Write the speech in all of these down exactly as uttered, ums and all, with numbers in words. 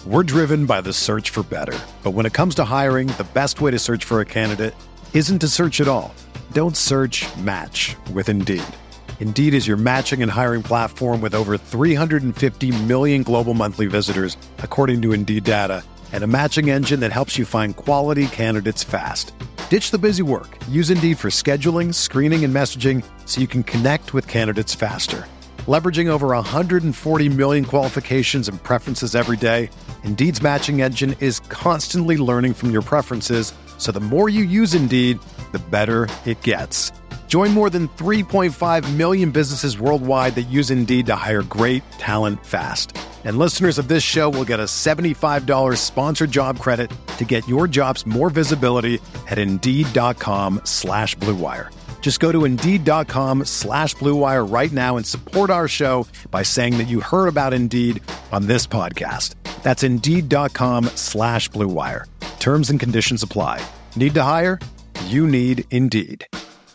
We're driven by the search for better. But when it comes to hiring, the best way to search for a candidate isn't to search at all. Don't search, match with Indeed. Indeed is your matching and hiring platform with over three hundred fifty million global monthly visitors, according to Indeed data, and a matching engine that helps you find quality candidates fast. Ditch the busy work. Use Indeed for scheduling, screening, and messaging so you can connect with candidates faster. Leveraging over one hundred forty million qualifications and preferences every day, Indeed's matching engine is constantly learning from your preferences, so the more you use Indeed, the better it gets. Join more than three point five million businesses worldwide that use Indeed to hire great talent fast. And listeners of this show will get a seventy-five dollars sponsored job credit to get your jobs more visibility at Indeed.com slash Blue Wire. Just go to Indeed.com slash Blue Wire right now and support our show by saying that you heard about Indeed on this podcast. That's Indeed.com slash Blue Wire. Terms and conditions apply. Need to hire? You need Indeed.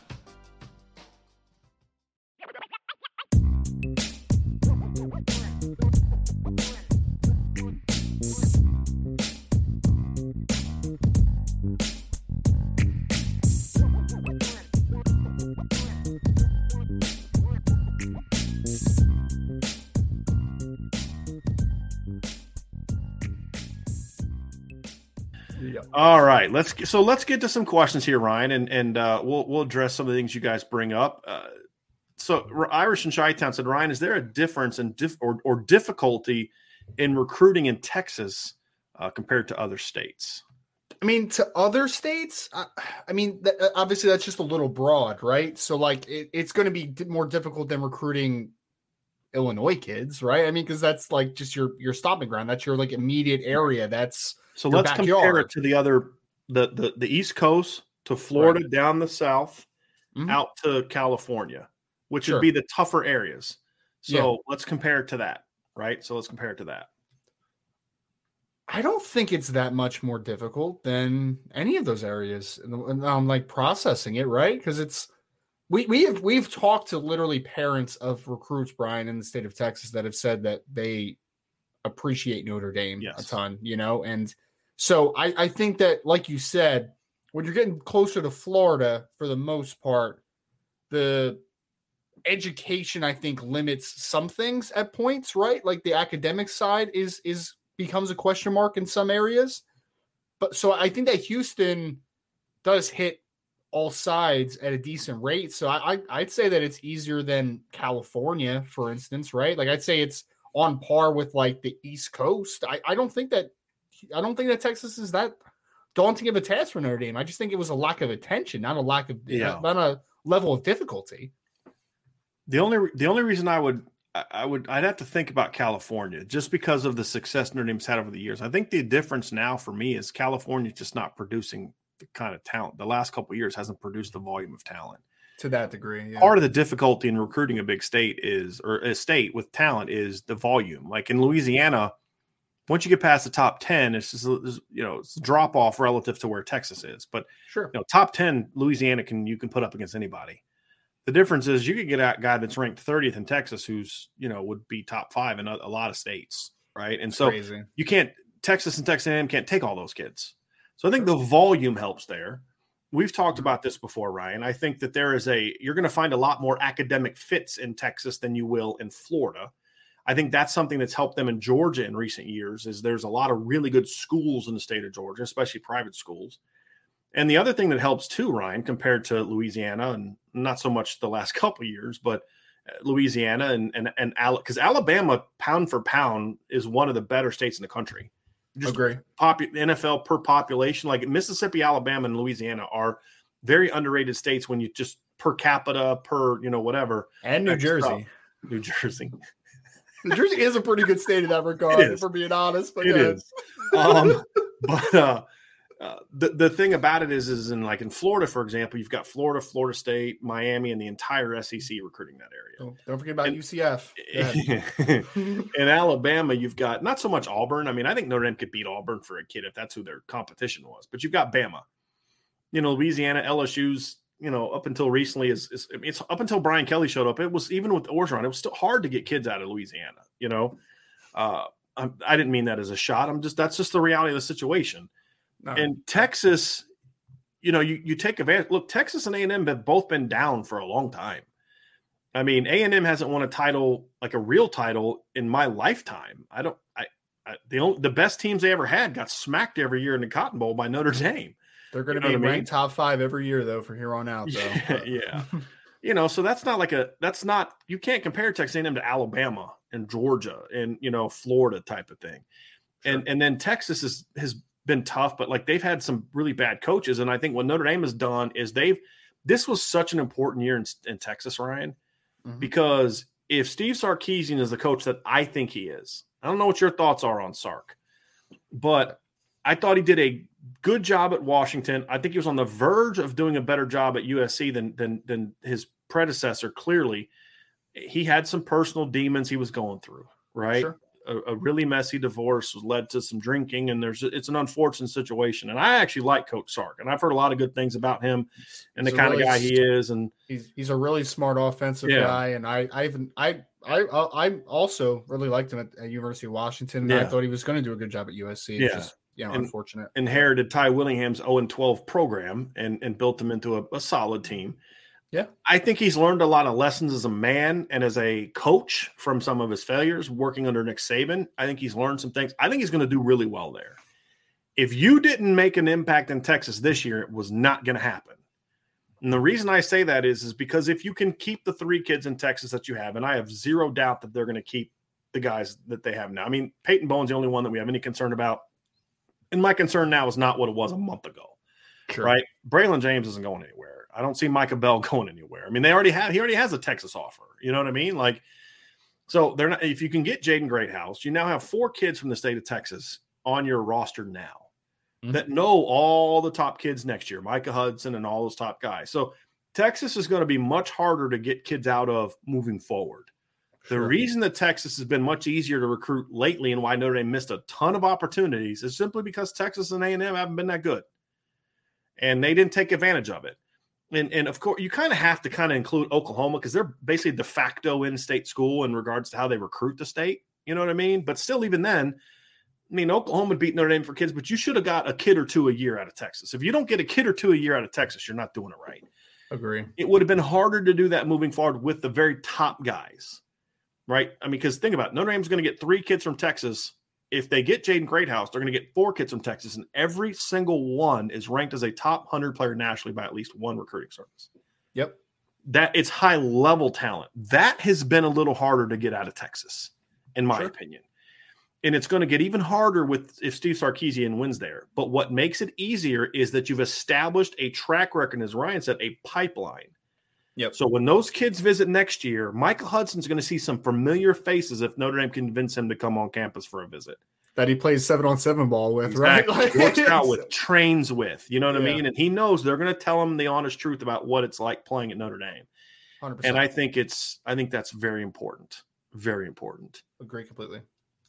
All right, let's get, so let's get to some questions here, Ryan, and and uh, we'll we'll address some of the things you guys bring up. Uh, so Irish and Chi-Town said, Ryan, is there a difference in dif- or or difficulty in recruiting in Texas uh, compared to other states? I mean, to other states, I, I mean, th- obviously that's just a little broad, right? So like, it, it's going to be more difficult than recruiting Illinois kids, right? I mean, because that's like just your your stomping ground. That's your like immediate area. That's So let's backyard. compare it to the other, the, the, the East Coast, to Florida, right, down the South, mm-hmm. out to California, which sure. would be the tougher areas. So yeah. let's compare it to that, right? So let's compare it to that. I don't think it's that much more difficult than any of those areas. And I'm like processing it, right? Because it's, we, we have, we've talked to literally parents of recruits, Brian, in the state of Texas that have said that they appreciate Notre Dame yes. a ton, you know? And so I, I think that, like you said, when you're getting closer to Florida, for the most part, the education, I think, limits some things at points, right? Like the academic side is, is becomes a question mark in some areas. But so I think that Houston does hit all sides at a decent rate. So I, I I'd say that it's easier than California, for instance, right? Like I'd say it's on par with like the East Coast. I, I don't think that I don't think that Texas is that daunting of a task for Notre Dame. I just think it was a lack of attention, not a lack of yeah. not a level of difficulty. The only the only reason I would I would I'd have to think about California just because of the success Notre Dame's had over the years. I think the difference now for me is California's just not producing the kind of talent. The last couple of years hasn't produced the volume of talent. To that degree, yeah. Part of the difficulty in recruiting a big state is, or a state with talent, is the volume. Like in Louisiana, once you get past the top ten, it's just, you know, it's a drop off relative to where Texas is. But sure, you know, top ten, Louisiana can you can put up against anybody. The difference is you could get a guy that's ranked thirtieth in Texas, who's you know would be top five in a, a lot of states, right? And so Crazy. you can't Texas and Texas A and M can't take all those kids. So I think the volume helps there. We've talked about this before, Ryan. I think that there is a, you're going to find a lot more academic fits in Texas than you will in Florida. I think that's something that's helped them in Georgia in recent years is there's a lot of really good schools in the state of Georgia, especially private schools. And the other thing that helps too, Ryan, compared to Louisiana, and not so much the last couple of years, but Louisiana and, and, and because Alabama, pound for pound, is one of the better states in the country. Just Agree. Popu- N F L per population, like Mississippi, Alabama, and Louisiana are very underrated states when you just per capita, per, you know, whatever. And New Jersey. Stuff. New Jersey. New Jersey is a pretty good state in that regard, for being honest. But it yeah. is. Um, but uh, uh, the, the thing about it is, is in like in Florida, for example, you've got Florida, Florida State, Miami, and the entire S E C recruiting that area. Don't, don't forget about and, U C F. In Alabama, you've got not so much Auburn. I mean, I think Notre Dame could beat Auburn for a kid if that's who their competition was. But you've got Bama. You know, Louisiana, L S U's, you know, up until recently, is, is it's up until Brian Kelly showed up. It was, even with Orgeron, it was still hard to get kids out of Louisiana, you know. Uh, I'm, I didn't mean that as a shot. I'm just that's just the reality of the situation. No. And Texas, you know, you you take advantage. Look, Texas and A and M have both been down for a long time. I mean, A and M hasn't won a title, like a real title, in my lifetime. I don't. I, I the only, the best teams they ever had got smacked every year in the Cotton Bowl by Notre Dame. They're going to You know be what I mean? ranked top five every year, though, from here on out. Though, Yeah, yeah. You know, so that's not like a. That's not. You can't compare Texas A and M to Alabama and Georgia and you know Florida type of thing. Sure. And and then Texas is, has been tough, but like they've had some really bad coaches. And I think what Notre Dame has done is they've. This was such an important year in, in Texas, Ryan. Mm-hmm. Because if Steve Sarkisian is the coach that I think he is, I don't know what your thoughts are on Sark, but I thought he did a good job at Washington. I think he was on the verge of doing a better job at U S C than than, than his predecessor. Clearly, he had some personal demons he was going through, right? Sure. A, a really messy divorce led to some drinking, and there's it's an unfortunate situation. And I actually like Coach Sark, and I've heard a lot of good things about him and he's the kind really, of guy he is. And he's he's a really smart offensive yeah. guy. And I I even I I I also really liked him at, at University of Washington. And yeah. I thought he was going to do a good job at U S C. It's yeah, just, you know, and unfortunate. Inherited Ty Willingham's oh and twelve program and and built him into a, a solid team. Yeah, I think he's learned a lot of lessons as a man and as a coach from some of his failures working under Nick Saban. I think he's learned some things. I think he's going to do really well there. If you didn't make an impact in Texas this year, it was not going to happen. And the reason I say that is, is because if you can keep the three kids in Texas that you have, and I have zero doubt that they're going to keep the guys that they have now. I mean, Peyton Bowen's the only one that we have any concern about. And my concern now is not what it was a month ago, sure. right? Braylon James isn't going anywhere. I don't see Micah Bell going anywhere. I mean, they already have, he already has a Texas offer. You know what I mean? Like, so they're not, if you can get Jaden Greathouse, you now have four kids from the state of Texas on your roster now mm-hmm. that know all the top kids next year, Micah Hudson and all those top guys. So Texas is going to be much harder to get kids out of moving forward. Sure. The reason that Texas has been much easier to recruit lately and why Notre Dame missed a ton of opportunities is simply because Texas and A and M haven't been that good. And they didn't take advantage of it. And, and of course, you kind of have to kind of include Oklahoma because they're basically de facto in-state school in regards to how they recruit the state. You know what I mean? But still, even then, I mean, Oklahoma beat Notre Dame for kids, but you should have got a kid or two a year out of Texas. If you don't get a kid or two a year out of Texas, you're not doing it right. Agree. It would have been harder to do that moving forward with the very top guys, right? I mean, because think about it, Notre Dame's going to get three kids from Texas. If they get Jaden Greathouse, they're going to get four kids from Texas, and every single one is ranked as a top one hundred player nationally by at least one recruiting service. Yep. That it's high-level talent. That has been a little harder to get out of Texas, in my sure. opinion. And it's going to get even harder with if Steve Sarkisian wins there. But what makes it easier is that you've established a track record, as Ryan said, a pipeline. Yep. So when those kids visit next year, Michael Hudson's going to see some familiar faces if Notre Dame can convince him to come on campus for a visit. That he plays seven on seven ball with, exactly. right? Like, works out with, trains with, you know what yeah. I mean? And he knows they're going to tell him the honest truth about what it's like playing at Notre Dame. one hundred percent. And I think it's, I think that's very important. Very important. Agree completely.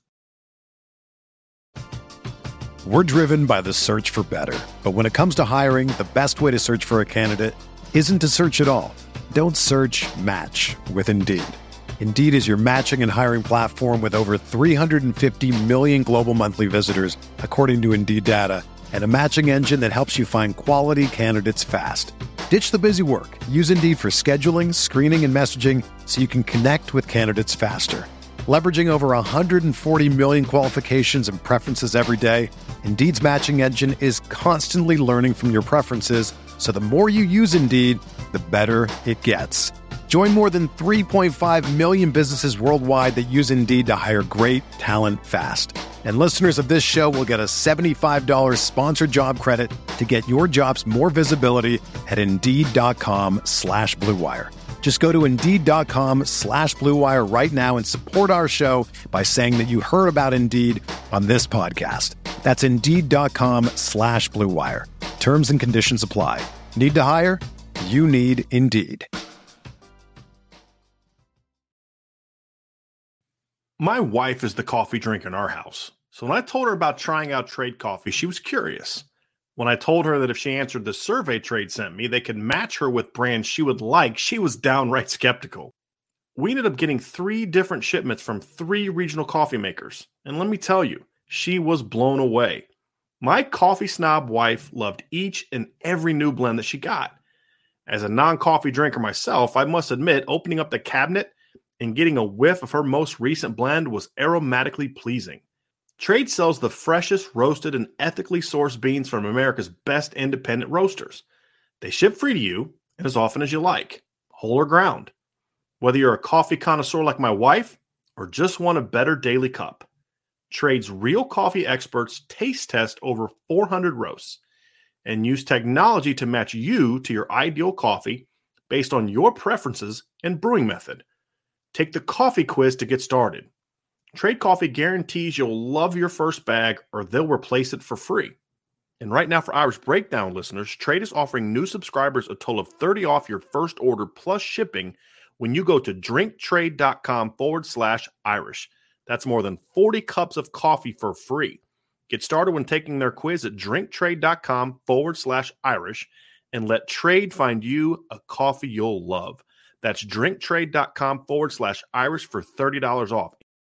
We're driven by the search for better. But when it comes to hiring, the best way to search for a candidate isn't to search at all. Don't search, match with Indeed. Indeed is your matching and hiring platform with over three hundred fifty million global monthly visitors, according to Indeed data, and a matching engine that helps you find quality candidates fast. Ditch the busy work. Use Indeed for scheduling, screening, and messaging so you can connect with candidates faster. Leveraging over one hundred forty million qualifications and preferences every day, Indeed's matching engine is constantly learning from your preferences, so the more you use Indeed, the better it gets. Join more than three point five million businesses worldwide that use Indeed to hire great talent fast. And listeners of this show will get a seventy-five dollars sponsored job credit to get your jobs more visibility at Indeed.com slash Blue Wire. Just go to Indeed.com slash Blue Wire right now and support our show by saying that you heard about Indeed on this podcast. That's Indeed.com slash Blue Wire. Terms and conditions apply. Need to hire? You need Indeed. My wife is the coffee drinker in our house. So when I told her about trying out Trade Coffee, she was curious. When I told her that if she answered the survey Trade sent me, they could match her with brands she would like, she was downright skeptical. we ended up getting three different shipments from three regional coffee makers. And let me tell you, she was blown away. My coffee snob wife loved each and every new blend that she got. As a non-coffee drinker myself, I must admit, opening up the cabinet and getting a whiff of her most recent blend was aromatically pleasing. Trade sells the freshest roasted and ethically sourced beans from America's best independent roasters. They ship free to you and as often as you like, whole or ground. Whether you're a coffee connoisseur like my wife or just want a better daily cup, Trade's real coffee experts taste test over four hundred roasts and use technology to match you to your ideal coffee based on your preferences and brewing method. Take the coffee quiz to get started. Trade Coffee guarantees you'll love your first bag or they'll replace it for free. And right now for Irish Breakdown listeners, Trade is offering new subscribers a total of thirty off your first order plus shipping when you go to drinktrade.com forward slash Irish. That's more than forty cups of coffee for free. Get started when taking their quiz at drinktrade.com forward slash Irish and let Trade find you a coffee you'll love. That's drinktrade.com forward slash Irish for thirty dollars off.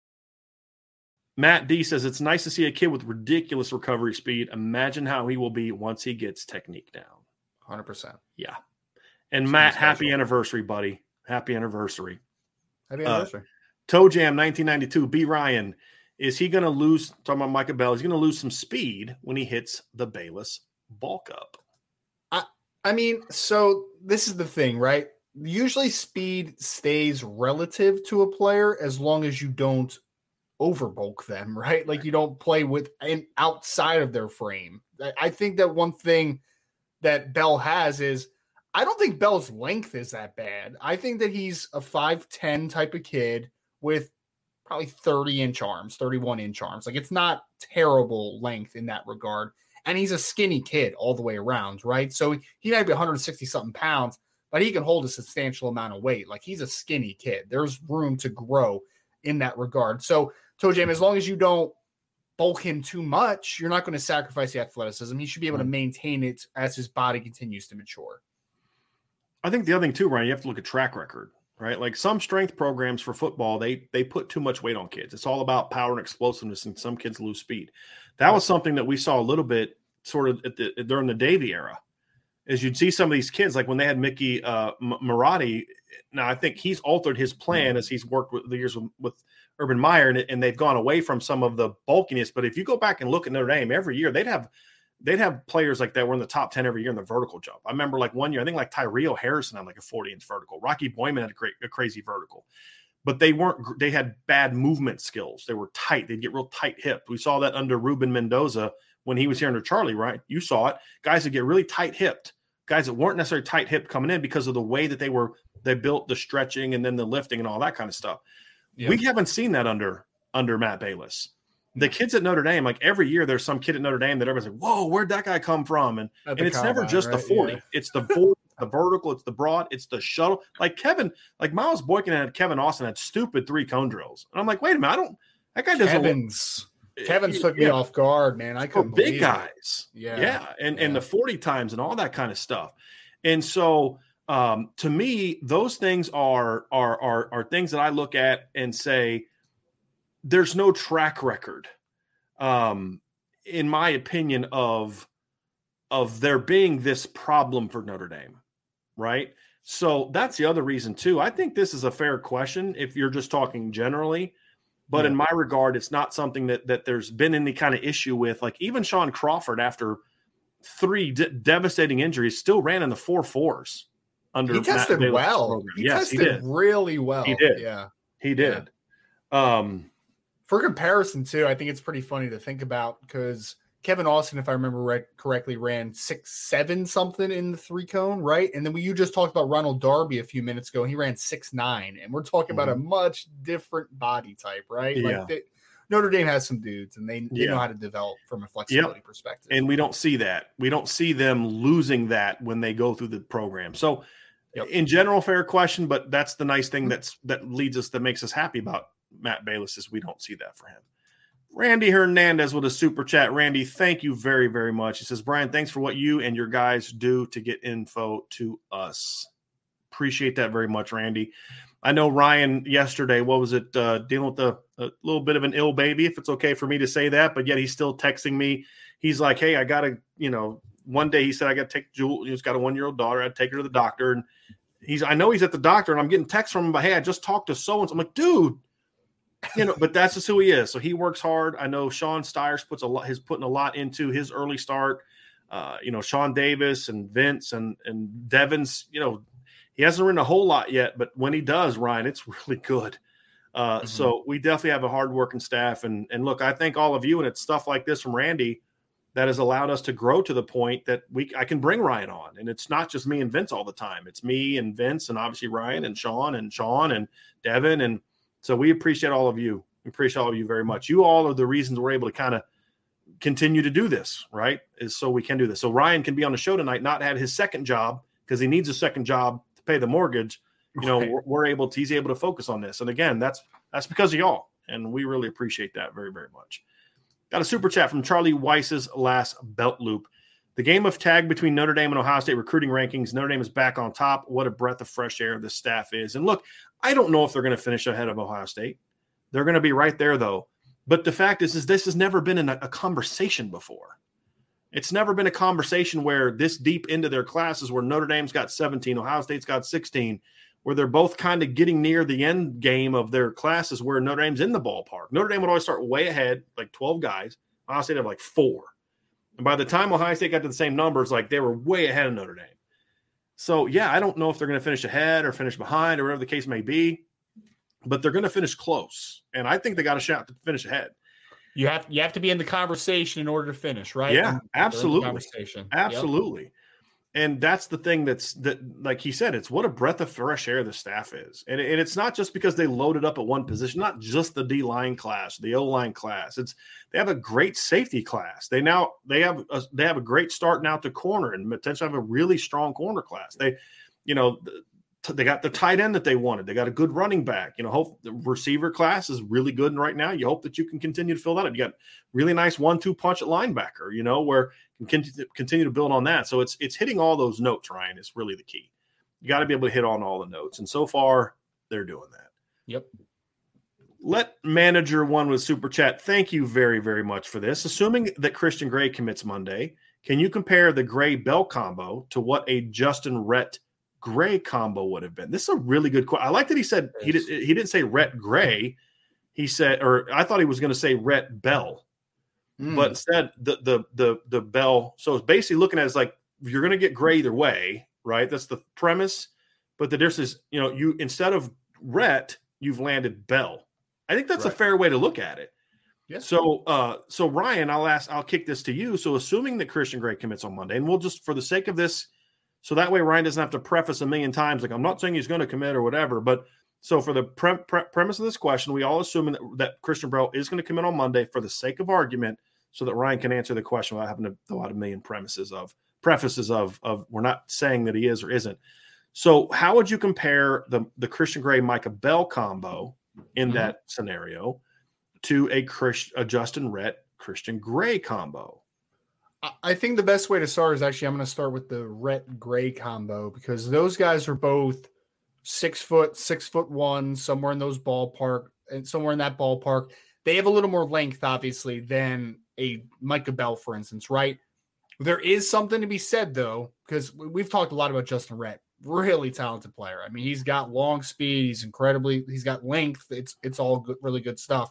Matt D says, it's nice to see a kid with ridiculous recovery speed. Imagine how he will be once he gets technique down. one hundred percent. Yeah. And Matt, happy anniversary, buddy. Happy anniversary. Happy anniversary. Uh, Toe Jam nineteen ninety-two, B. Ryan. Is he going to lose, talking about Micah Bell, he's going to lose some speed when he hits the Bayless bulk up? I, I mean, so this is the thing, right? Usually speed stays relative to a player as long as you don't overbulk them, right? Like you don't play with and outside of their frame. I think that one thing that Bell has is I don't think Bell's length is that bad. I think that he's a five ten type of kid with probably thirty inch arms, thirty-one inch arms. Like it's not terrible length in that regard. And he's a skinny kid all the way around, right? So he might be one hundred sixty something pounds, but he can hold a substantial amount of weight. Like he's a skinny kid. There's room to grow in that regard. So Toe Jam, as long as you don't bulk him too much, you're not going to sacrifice the athleticism. He should be able to maintain it as his body continues to mature. I think the other thing too, Ryan, you have to look at track record, right? Like some strength programs for football, they they put too much weight on kids. It's all about power and explosiveness, and some kids lose speed. That was something that we saw a little bit sort of at the, during the Davy era, is you'd see some of these kids, like when they had Mickey uh, Marotti. Now, I think he's altered his plan as he's worked with the years with, with Urban Meyer, and, and they've gone away from some of the bulkiness. But if you go back and look at Notre Dame, every year they'd have they'd have players like that were in the top ten every year in the vertical jump. I remember like one year, I think like Tyreo Harrison had like a forty inch vertical. Rocky Boyman had a, great, a crazy vertical. But they weren't, they had bad movement skills. They were tight. They'd get real tight hipped. We saw that under Ruben Mendoza when he was here under Charlie, right? You saw it. Guys that get really tight hipped. Guys that weren't necessarily tight hipped coming in because of the way that they were, they built the stretching and then the lifting and all that kind of stuff. Yeah. We haven't seen that under, under Matt Bayless. The kids at Notre Dame, like every year there's some kid at Notre Dame that everybody's like, whoa, where'd that guy come from? And, and it's combine, never just right? the forty. Yeah. It's the forty, the vertical, it's the broad, it's the shuttle. Like Kevin, like Miles Boykin and Kevin Austin had stupid three cone drills. And I'm like, wait a minute, I don't, that guy doesn't. Kevin's, look, Kevin's took yeah. me off guard, man. I couldn't big guys. It. Yeah. Yeah. And, yeah. and the forty times and all that kind of stuff. And so um, to me, those things are, are, are, are things that I look at and say, there's no track record, um, in my opinion, of of there being this problem for Notre Dame, right? So that's the other reason, too. I think this is a fair question if you're just talking generally. But yeah. in my regard, it's not something that that there's been any kind of issue with. Like even Sean Crawford, after three de- devastating injuries, still ran in the four fours. Under he tested Matt well. Program. He yes, tested he did. really well. He did. Yeah, he did. Yeah. Um, For comparison, too, I think it's pretty funny to think about because Kevin Austin, if I remember right, correctly, ran six, seven something in the three cone, right? And then we, you just talked about Ronald Darby a few minutes ago, and he ran six nine, and we're talking mm-hmm. about a much different body type, right? Yeah. Like they, Notre Dame has some dudes, and they, they yeah. know how to develop from a flexibility yep. perspective. And we don't see that. We don't see them losing that when they go through the program. So, yep. in general, fair question, but that's the nice thing that's that leads us, that makes us happy about Matt Bayless, is we don't see that for him. Randy Hernandez with a super chat. Randy, thank you very, very much. He says, Brian, thanks for what you and your guys do to get info to us. Appreciate that very much, Randy. I know Ryan yesterday, what was it, uh, dealing with a, a little bit of an ill baby, if it's okay for me to say that, but yet he's still texting me. He's like, hey, I got to, you know, one day he said, I got to take Jewel. He's got a one-year-old daughter. I'd take her to the doctor. And he's, I know he's at the doctor, and I'm getting texts from him, but hey, I just talked to so-and-so. I'm like, dude, you know, but that's just who he is. So he works hard. I know Sean Stiers puts a lot, he's putting a lot into his early start. Uh, you know, Sean Davis and Vince and, and Devins, you know, he hasn't written a whole lot yet, but when he does, Ryan, it's really good. Uh, mm-hmm. So we definitely have a hardworking staff. And, and look, I thank all of you, and it's stuff like this from Randy that has allowed us to grow to the point that we I can bring Ryan on. And it's not just me and Vince all the time. It's me and Vince and obviously Ryan and Sean and Sean and Devin. And so we appreciate all of you. We appreciate all of you very much. You all are the reasons we're able to kind of continue to do this, right? Is so we can do this. So Ryan can be on the show tonight, not had his second job because he needs a second job pay the mortgage. You know, we're, we're able to, he's able to focus on this. And again, that's, that's because of y'all. And we really appreciate that very, very much. Got a super chat from Charlie Weiss's last belt loop. The game of tag between Notre Dame and Ohio State recruiting rankings. Notre Dame is back on top. What a breath of fresh air this staff is. And look, I don't know if they're going to finish ahead of Ohio State. They're going to be right there though. But the fact is, is this has never been in a, a conversation before. It's never been a conversation where this deep into their classes where Notre Dame's got seventeen, Ohio State's got sixteen, where they're both kind of getting near the end game of their classes where Notre Dame's in the ballpark. Notre Dame would always start way ahead, like twelve guys. Ohio State have like four. And by the time Ohio State got to the same numbers, like they were way ahead of Notre Dame. So, yeah, I don't know if they're going to finish ahead or finish behind or whatever the case may be, but they're going to finish close. And I think they got a shot to finish ahead. You have you have to be in the conversation in order to finish, right? Yeah, absolutely. Conversation. Absolutely. Yep. And that's the thing that's that, like he said, it's what a breath of fresh air the staff is. And, and it's not just because they loaded up at one position, not just the D-line class, the O-line class. It's they have a great safety class. They now they have a, they have a great start now to corner and potentially have a really strong corner class. They, you know, they got the tight end that they wanted. They got a good running back. You know, hope the receiver class is really good right now. You hope that you can continue to fill that up. You got really nice one-two punch at linebacker, you know, where you can continue to build on that. So it's it's hitting all those notes, Ryan, is really the key. You got to be able to hit on all the notes. And so far, they're doing that. Yep. Let Manager One with Super Chat. Thank you very, very much for this. Assuming that Christian Gray commits Monday, can you compare the Gray-Bell combo to what a Justin Rhett Gray combo would have been? This is a really good question. I like that he said he, did, he didn't say Rhett Gray. He said, or I thought he was going to say Rhett Bell. Mm. But instead, the the the the Bell. So it's basically looking at it as like you're going to get Gray either way, right? That's the premise. But the difference is, you know, you instead of Rhett, you've landed Bell. I think that's right. A fair way to look at it. Yes. So, uh, so Ryan, I'll ask, I'll kick this to you. So, assuming that Christian Gray commits on Monday, and we'll just for the sake of this, so that way Ryan doesn't have to preface a million times like I'm not saying he's going to commit or whatever, but. So for the pre- pre- premise of this question, we all assume that, that Christian Bell is going to come in on Monday for the sake of argument so that Ryan can answer the question without having to throw out a million premises of prefaces of, of we're not saying that he is or isn't. So how would you compare the, the Christian Gray Micah Bell combo in mm-hmm. that scenario to a, Chris, a Justin Rhett Christian Gray combo? I think the best way to start is actually I'm going to start with the Rhett Gray combo because those guys are both Six foot, six foot one, somewhere in those ballpark, and somewhere in that ballpark. They have a little more length, obviously, than a Micah Bell, for instance, right? There is something to be said, though, because we've talked a lot about Justin Rhett. Really talented player. I mean, he's got long speed. He's incredibly, he's got length. It's it's all good, really good stuff.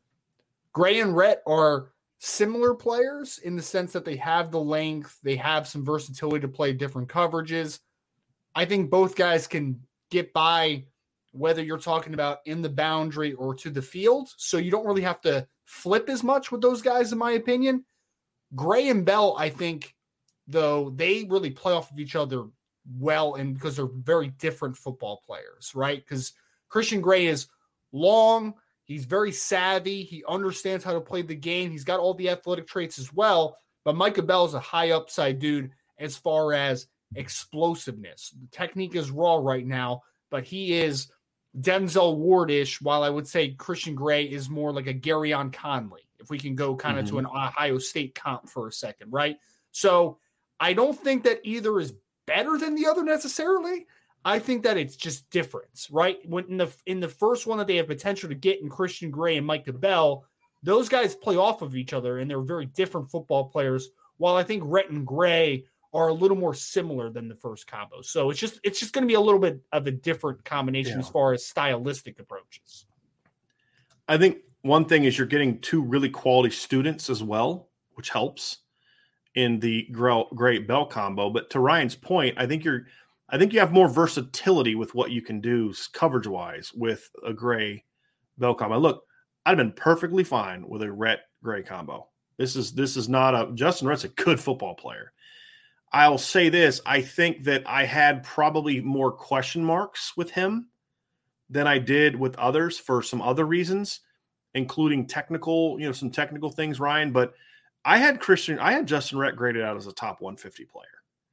Gray and Rhett are similar players in the sense that they have the length. They have some versatility to play different coverages. I think both guys can get by whether you're talking about in the boundary or to the field. So you don't really have to flip as much with those guys, in my opinion. Gray and Bell, I think, though, they really play off of each other well and because they're very different football players, right? Because Christian Gray is long. He's very savvy. He understands how to play the game. He's got all the athletic traits as well. But Micah Bell is a high upside dude as far as explosiveness. The technique is raw right now, but he is Denzel Ward-ish, while I would say Christian Gray is more like a Garyon Conley, if we can go kind of mm-hmm. to an Ohio State comp for a second, right? So I don't think that either is better than the other necessarily. I think that it's just difference, right? When in the in the first one that they have potential to get in Christian Gray and Micah Bell, those guys play off of each other, and they're very different football players. While I think Rhett and Gray are a little more similar than the first combo, so it's just it's just going to be a little bit of a different combination yeah. as far as stylistic approaches. I think one thing is you're getting two really quality students as well, which helps in the Gray Bell combo. But to Ryan's point, I think you're. I think you have more versatility with what you can do coverage wise with a Gray Bell combo. Look, I'd have been perfectly fine with a Rhett Gray combo. This is this is not a Justin Rhett's a good football player. I'll say this: I think that I had probably more question marks with him than I did with others for some other reasons, including technical, you know, some technical things, Ryan. But I had Christian, I had Justin Rhett graded out as a top one fifty player.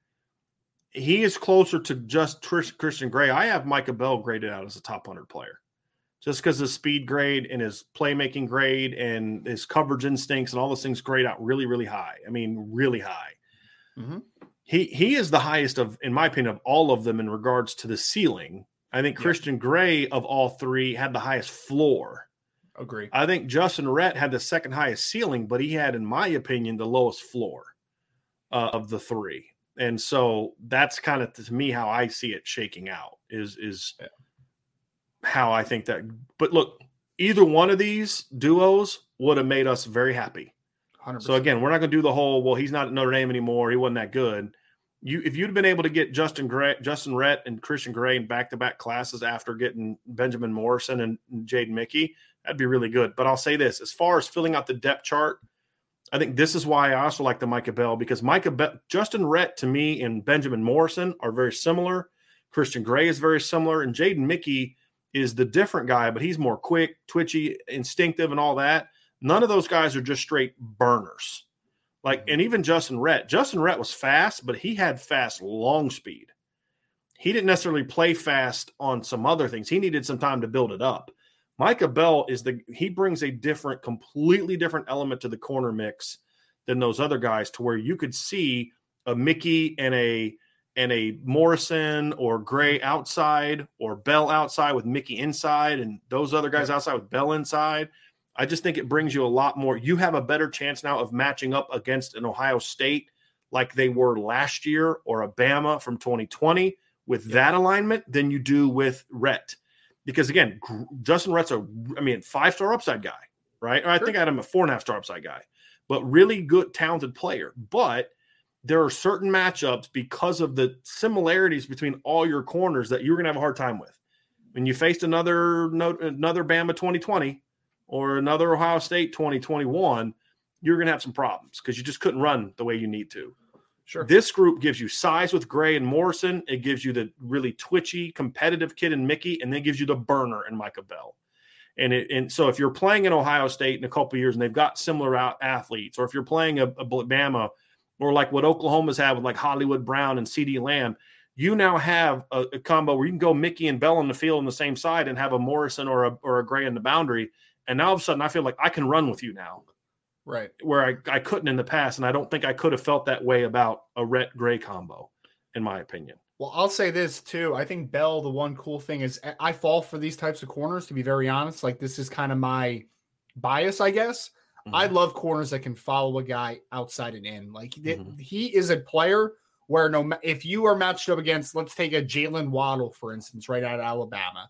He is closer to just Christian Gray. I have Micah Bell graded out as a top one hundred player just because his speed grade and his playmaking grade and his coverage instincts and all those things grade out really, really high. I mean, really high. Mm-hmm. He he is the highest of, in my opinion, of all of them in regards to the ceiling. I think yeah. Christian Gray of all three had the highest floor. Agree. I think Justin Rhett had the second highest ceiling, but he had, in my opinion, the lowest floor uh, of the three. And so that's kind of, to me, how I see it shaking out is, is yeah. how I think that. But look, either one of these duos would have made us very happy. one hundred percent. So again, we're not going to do the whole, well, he's not at Notre Dame anymore, he wasn't that good. You, if you'd been able to get Justin Gray, Justin Rhett and Christian Gray in back-to-back classes after getting Benjamin Morrison and Jaden Mickey, that'd be really good. But I'll say this, as far as filling out the depth chart, I think this is why I also like the Micah Bell, because Micah Bell, Justin Rhett to me and Benjamin Morrison are very similar. Christian Gray is very similar, and Jaden Mickey is the different guy, but he's more quick, twitchy, instinctive, and all that. None of those guys are just straight burners. Like, and even Justin Rhett. Justin Rhett was fast, but he had fast long speed. He didn't necessarily play fast on some other things. He needed some time to build it up. Micah Bell is the he brings a different, completely different element to the corner mix than those other guys, to where you could see a Mickey and a and a Morrison or Gray outside, or Bell outside with Mickey inside, and those other guys outside with Bell inside. I just think it brings you a lot more. You have a better chance now of matching up against an Ohio State like they were last year, or a Bama from twenty twenty with yeah. that alignment than you do with Rhett. Because, again, Justin Rhett's a, I mean, five-star upside guy, right? Or I sure. think I had him a four-and-a-half-star upside guy. But really good, talented player. But there are certain matchups, because of the similarities between all your corners, that you're going to have a hard time with. When you faced another another Bama twenty twenty or another Ohio State twenty twenty-one, you're going to have some problems because you just couldn't run the way you need to. Sure. This group gives you size with Gray and Morrison. It gives you the really twitchy, competitive kid in Mickey, and then gives you the burner in Micah Bell. And it, and so if you're playing in Ohio State in a couple of years and they've got similar out athletes, or if you're playing a, a Bama, or like what Oklahoma's had with like Hollywood Brown and CeeDee Lamb, you now have a, a combo where you can go Mickey and Bell on the field on the same side and have a Morrison or a, or a Gray in the boundary. And now all of a sudden I feel like I can run with you now. Right. Where I, I couldn't in the past. And I don't think I could have felt that way about a Rhett Gray combo, in my opinion. Well, I'll say this too. I think Bell, the one cool thing is I fall for these types of corners, to be very honest. Like, this is kind of my bias, I guess. Mm-hmm. I love corners that can follow a guy outside and in. Like, mm-hmm. he is a player where no, if you are matched up against, let's take a Jalen Waddle, for instance, right out of Alabama.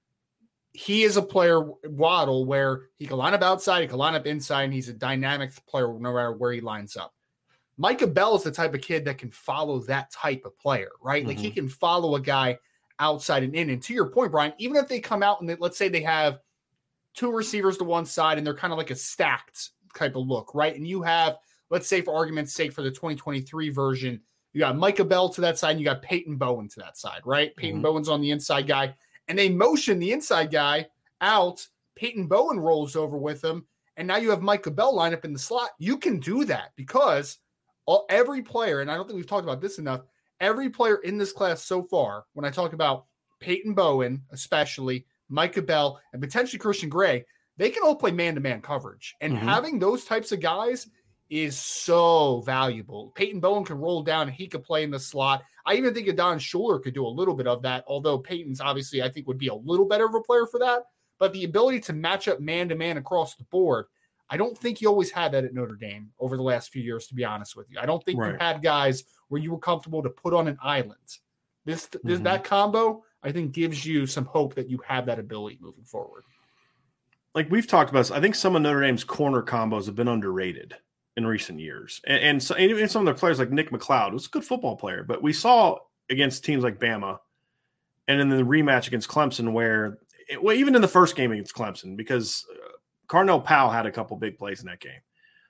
He is a player, Waddle, where he can line up outside, he can line up inside, and he's a dynamic player no matter where he lines up. Micah Bell is the type of kid that can follow that type of player, right? Mm-hmm. Like, he can follow a guy outside and in. And to your point, Brian, even if they come out and they, let's say they have two receivers to one side and they're kind of like a stacked type of look, right? And you have, let's say for argument's sake, for the twenty twenty-three version, you got Micah Bell to that side and you got Peyton Bowen to that side, right? Peyton mm-hmm. Bowen's on the inside guy. And they motion the inside guy out. Peyton Bowen rolls over with him. And now you have Micah Bell line up in the slot. You can do that because all, every player, and I don't think we've talked about this enough, every player in this class so far, when I talk about Peyton Bowen, especially Micah Bell, and potentially Christian Gray, they can all play man-to-man coverage. And mm-hmm. having those types of guys is so valuable. Peyton Bowen can roll down and he could play in the slot. I even think Adon Schuler could do a little bit of that, although Peyton's obviously, I think, would be a little better of a player for that. But the ability to match up man-to-man across the board, I don't think you always had that at Notre Dame over the last few years, to be honest with you. I don't think right. you had guys where you were comfortable to put on an island. This, this mm-hmm. That combo, I think, gives you some hope that you have that ability moving forward. Like we've talked about, I think some of Notre Dame's corner combos have been underrated in recent years. And, and, so, and even some of their players like Nick McLeod was a good football player, but we saw against teams like Bama and in the rematch against Clemson where, it, well, even in the first game against Clemson, because uh, Carnell Powell had a couple big plays in that game.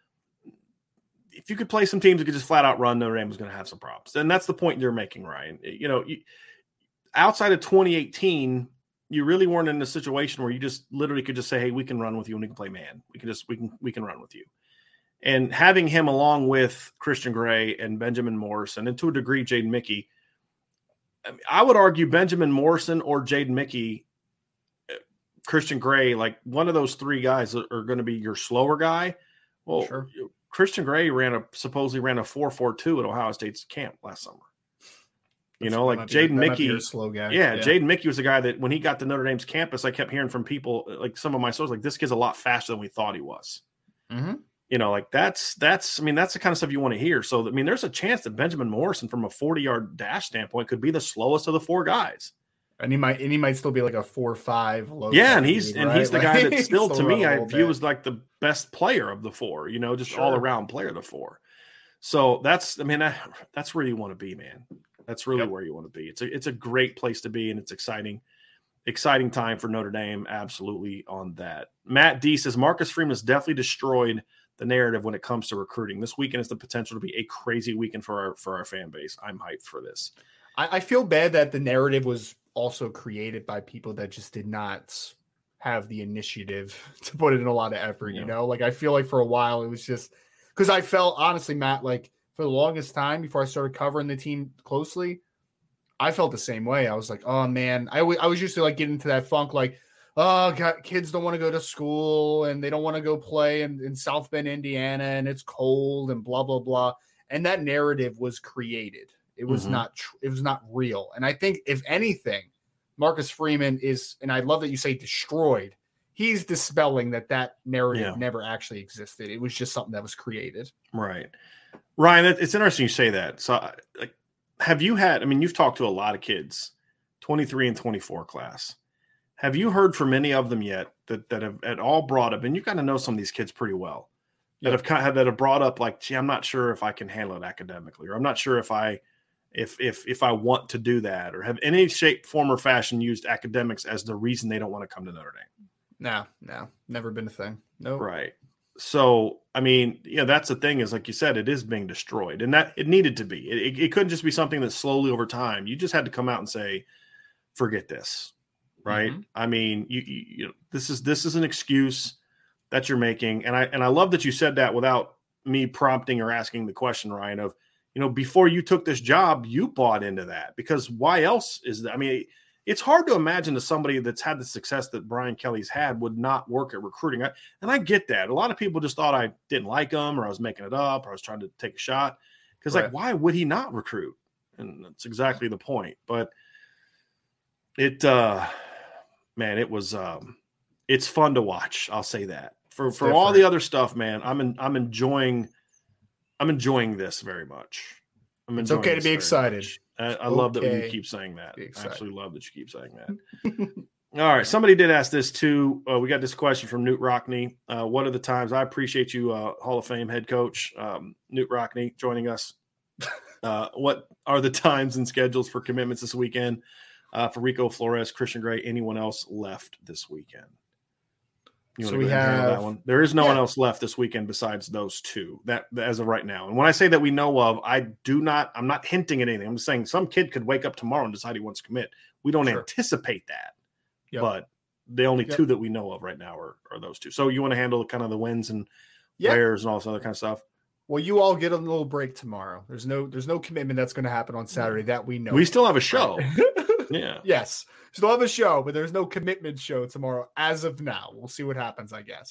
If you could play some teams that could just flat out run, Notre Dame was going to have some problems. And that's the point you're making, Ryan. You know, you, outside of twenty eighteen, you really weren't in a situation where you just literally could just say, hey, we can run with you and we can play man. We can just, we can, we can run with you. And having him along with Christian Gray and Benjamin Morrison, and to a degree, Jaden Mickey, I, mean, I would argue Benjamin Morrison or Jaden Mickey, Christian Gray, like one of those three guys are, are going to be your slower guy. Well, sure. Christian Gray ran a, supposedly ran a four four two at Ohio State's camp last summer. You know, like Jaden Mickey, slow guy. Yeah, yeah. Jaden Mickey was the guy that when he got to Notre Dame's campus, I kept hearing from people, like some of my sources, like this kid's a lot faster than we thought he was. Mm-hmm. You know, like that's, that's, I mean, that's the kind of stuff you want to hear. So, I mean, there's a chance that Benjamin Morrison from a forty yard dash standpoint could be the slowest of the four guys. And he might, and he might still be like a four, five. Low yeah. And he's, lead, and right? he's the like, guy that still, to me, I view bit. as like the best player of the four, you know, just sure. all around player of the four. So that's, I mean, that, that's where you want to be, man. That's really yep. where you want to be. It's a, it's a great place to be, and it's exciting, exciting time for Notre Dame. Absolutely on that. Matt D says Marcus Freeman has definitely destroyed the narrative when it comes to recruiting. This weekend has the potential to be a crazy weekend for our, for our fan base. I'm hyped for this. I, I feel bad that the narrative was also created by people that just did not have the initiative to put in a lot of effort. Yeah. You know, like I feel like for a while it was just because I felt honestly, Matt, like, for the longest time before I started covering the team closely, I felt the same way. I was like, oh man, I, w- I was used to like get into that funk, like, oh God, kids don't want to go to school and they don't want to go play in, in South Bend, Indiana, and it's cold and blah, blah, blah. And that narrative was created. It was mm-hmm. not, tr- it was not real. And I think if anything, Marcus Freeman is, and I love that you say destroyed, he's dispelling that that narrative yeah. never actually existed. It was just something that was created. Right. Ryan, it's interesting you say that. So, like, have you had, I mean, you've talked to a lot of kids, twenty-three and twenty-four class. Have you heard from any of them yet that, that have at all brought up, and you kind of know some of these kids pretty well, that have kind of, that have brought up like, gee, I'm not sure if I can handle it academically, or I'm not sure if I, if, if, if I want to do that, or have in any shape, form, or fashion used academics as the reason they don't want to come to Notre Dame? No, no, never been a thing. No, nope. Right. So, I mean, you know, that's the thing is, like you said, it is being destroyed, and that it needed to be. It, it, it couldn't just be something that slowly over time, you just had to come out and say, forget this. Right. Mm-hmm. I mean, you, you, you know, this is, this is an excuse that you're making. And I, and I love that you said that without me prompting or asking the question, Ryan, of, you know, before you took this job, you bought into that, because why else is that? I mean, it's hard to imagine that somebody that's had the success that Brian Kelly's had would not work at recruiting. I, and I get that. A lot of people just thought I didn't like him, or I was making it up, or I was trying to take a shot. Because, right. like, why would he not recruit? And that's exactly the point. But it, uh, man, it was, um, it's fun to watch. I'll say that. For for all the other stuff, man, I'm in, I'm enjoying, I'm enjoying this very much. I'm it's okay to be excited. Much. I, I love okay. that you keep saying that. I absolutely love that you keep saying that. All right. Somebody did ask this too. Uh, we got this question from Newt Rockney. Uh, what are the times? I appreciate you, uh, Hall of Fame head coach, um, Newt Rockney, joining us. Uh, what are the times and schedules for commitments this weekend uh, for Rico Flores, Christian Gray, anyone else left this weekend? You so we have that one. There is no yeah. one else left this weekend besides those two, that as of right now. And when I say that we know of, I do not, I'm not hinting at anything. I'm just saying some kid could wake up tomorrow and decide he wants to commit. We don't sure. anticipate that, yep. but the only yep. two that we know of right now are, are those two. So you want to handle kind of the wins and yep. wheres and all this other kind of stuff? Well, you all get a little break tomorrow. There's no, there's no commitment that's going to happen on Saturday that we know. We still have a show. Right? Yeah. Yes. Still have a show, but there's no commitment show tomorrow as of now. We'll see what happens, I guess.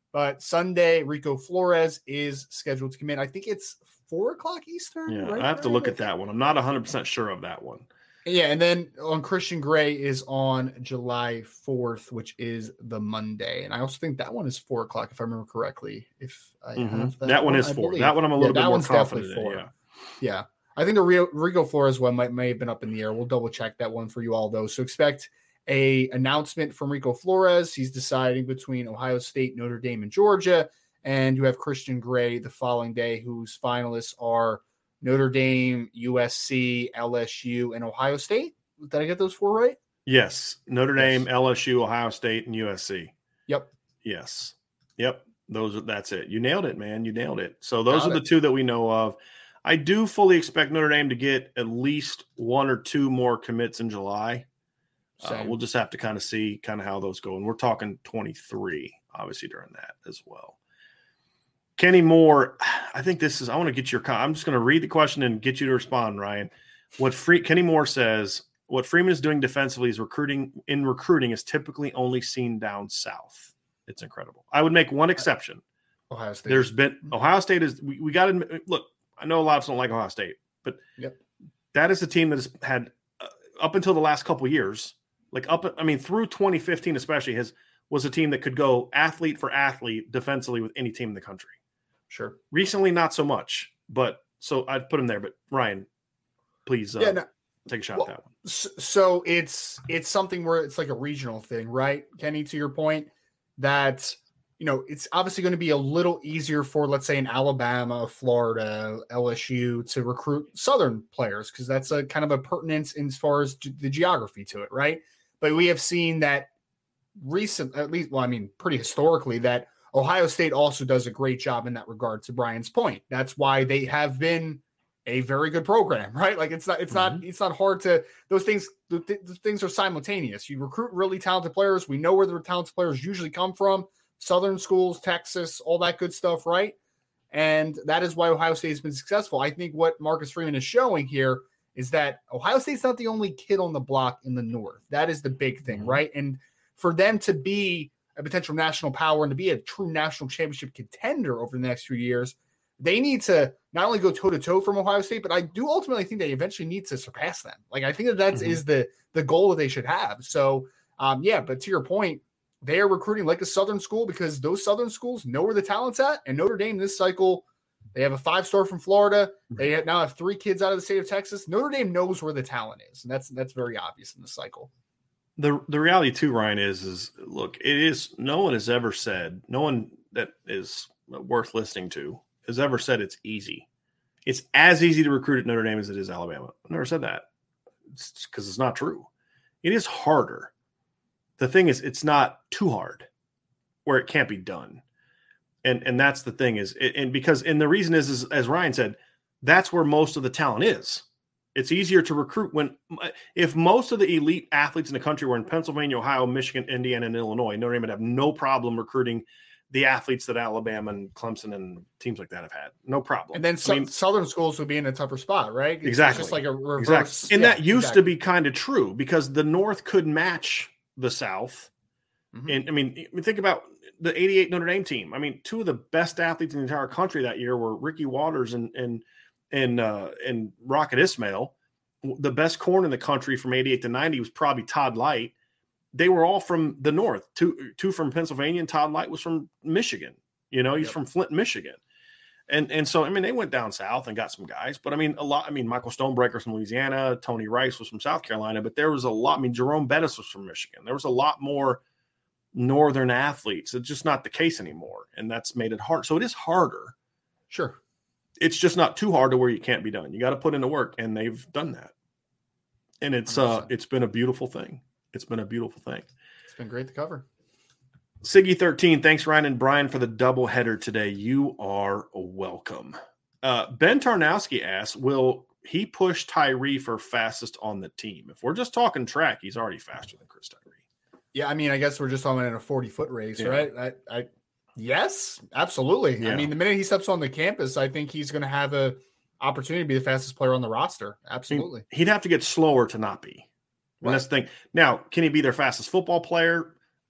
But Sunday, Rico Flores is scheduled to come in. I think it's four o'clock Eastern. Yeah, right? I have to look at that one. I'm not one hundred percent sure of that one. Yeah, and then on Christian Gray is on July fourth, which is the Monday. And I also think that one is four o'clock, if I remember correctly. If I mm-hmm. have that, that one, one is I four. believe. That one I'm a little yeah, bit more confident in. Yeah. yeah. I think the Rio, Rico Flores one might may have been up in the air. We'll double check that one for you all, though. So expect a announcement from Rico Flores. He's deciding between Ohio State, Notre Dame, and Georgia. And you have Christian Gray the following day, whose finalists are Notre Dame, U S C, L S U, and Ohio State. Did I get those four right? Yes. Notre Dame, yes. L S U, Ohio State, and U S C. Yep. Yes. Yep. Those are, that's it. You nailed it, man. You nailed it. So those Got are it. the two that we know of. I do fully expect Notre Dame to get at least one or two more commits in July. Uh, we'll just have to kind of see kind of how those go. And we're talking twenty-three, obviously, during that as well. Kenny Moore, I think this is, I want to get your, I'm just going to read the question and get you to respond, Ryan. What free, Kenny Moore says, what Freeman is doing defensively is recruiting in recruiting is typically only seen down south. It's incredible. I would make one exception. Ohio State. There's been, Ohio State is, we, we got to, look, I know a lot of us don't like Ohio State, but yep. that is a team that has had, uh, up until the last couple of years, like up, I mean, through twenty fifteen especially, has was a team that could go athlete for athlete defensively with any team in the country. Sure. Recently, not so much, but so I'd put him there. But Ryan, please uh, yeah, no, take a shot well, at that one. So it's it's something where it's like a regional thing, right, Kenny? To your point, that you know it's obviously going to be a little easier for, let's say, in Alabama, Florida, L S U to recruit Southern players because that's a kind of a pertinence as far as the geography to it, right? But we have seen that recent, at least, well, I mean, pretty historically, that Ohio State also does a great job in that regard, to Brian's point. That's why they have been a very good program, right? Like it's not, it's mm-hmm. not, it's not hard to, those things, the, th- the things are simultaneous. You recruit really talented players. We know where the talented players usually come from. Southern schools, Texas, all that good stuff, right? And that is why Ohio State has been successful. I think what Marcus Freeman is showing here is that Ohio State's not the only kid on the block in the North. That is the big thing, mm-hmm. right? And for them to be a potential national power and to be a true national championship contender over the next few years, they need to not only go toe-to-toe from Ohio State, but I do ultimately think they eventually need to surpass them. Like, I think that that mm-hmm. is the, the goal that they should have. So, um, yeah, but to your point, they are recruiting like a Southern school because those Southern schools know where the talent's at. And Notre Dame this cycle, they have a five-star from Florida. They have, now have three kids out of the state of Texas. Notre Dame knows where the talent is, and that's that's very obvious in the cycle. The the reality too, Ryan, is is look, it is no one has ever said, no one that is worth listening to has ever said it's easy. It's as easy to recruit at Notre Dame as it is Alabama. I've never said that because it's, it's not true. It is harder. The thing is, it's not too hard where it can't be done. And and that's the thing is, and because, and the reason is, is, as Ryan said, that's where most of the talent is. It's easier to recruit when, if most of the elite athletes in the country were in Pennsylvania, Ohio, Michigan, Indiana, and Illinois, Notre Dame would have no problem recruiting the athletes that Alabama and Clemson and teams like that have had. No problem. And then some, I mean, Southern schools would be in a tougher spot, right? It's exactly. just like a reverse. Exactly. And yeah, that used exactly. to be kind of true because the North could match the South. Mm-hmm. And I mean, think about the eighty-eight Notre Dame team. I mean, two of the best athletes in the entire country that year were Ricky Waters and and and uh, and Rocket Ismail. The best corner in the country from eighty-eight to ninety was probably Todd Light. They were all from the North. Two two from Pennsylvania, and Todd Light was from Michigan. You know, he's yep. from Flint, Michigan. And and so I mean, they went down south and got some guys. But I mean, a lot. I mean, Michael Stonebreaker from Louisiana, Tony Rice was from South Carolina. But there was a lot. I mean, Jerome Bettis was from Michigan. There was a lot more Northern athletes. It's just not the case anymore, and that's made it hard. So it is harder. Sure. It's just not too hard to where you can't be done. You got to put in the work, and they've done that. And it's one hundred percent. uh it's been a beautiful thing. It's been a beautiful thing. It's been great to cover. Siggy thirteen, thanks Ryan and Brian for the double header today. You are welcome. Uh, Ben Tarnowski asks, will he push Tyree for fastest on the team? If we're just talking track, he's already faster than Chris Tyree. Yeah, I mean, I guess we're just talking in a forty-foot race, yeah. right? I, I, yes, absolutely. Yeah. I mean, the minute he steps on the campus, I think he's going to have a opportunity to be the fastest player on the roster. Absolutely. He'd have to get slower to not be. And right. That's the thing. Now, can he be their fastest football player?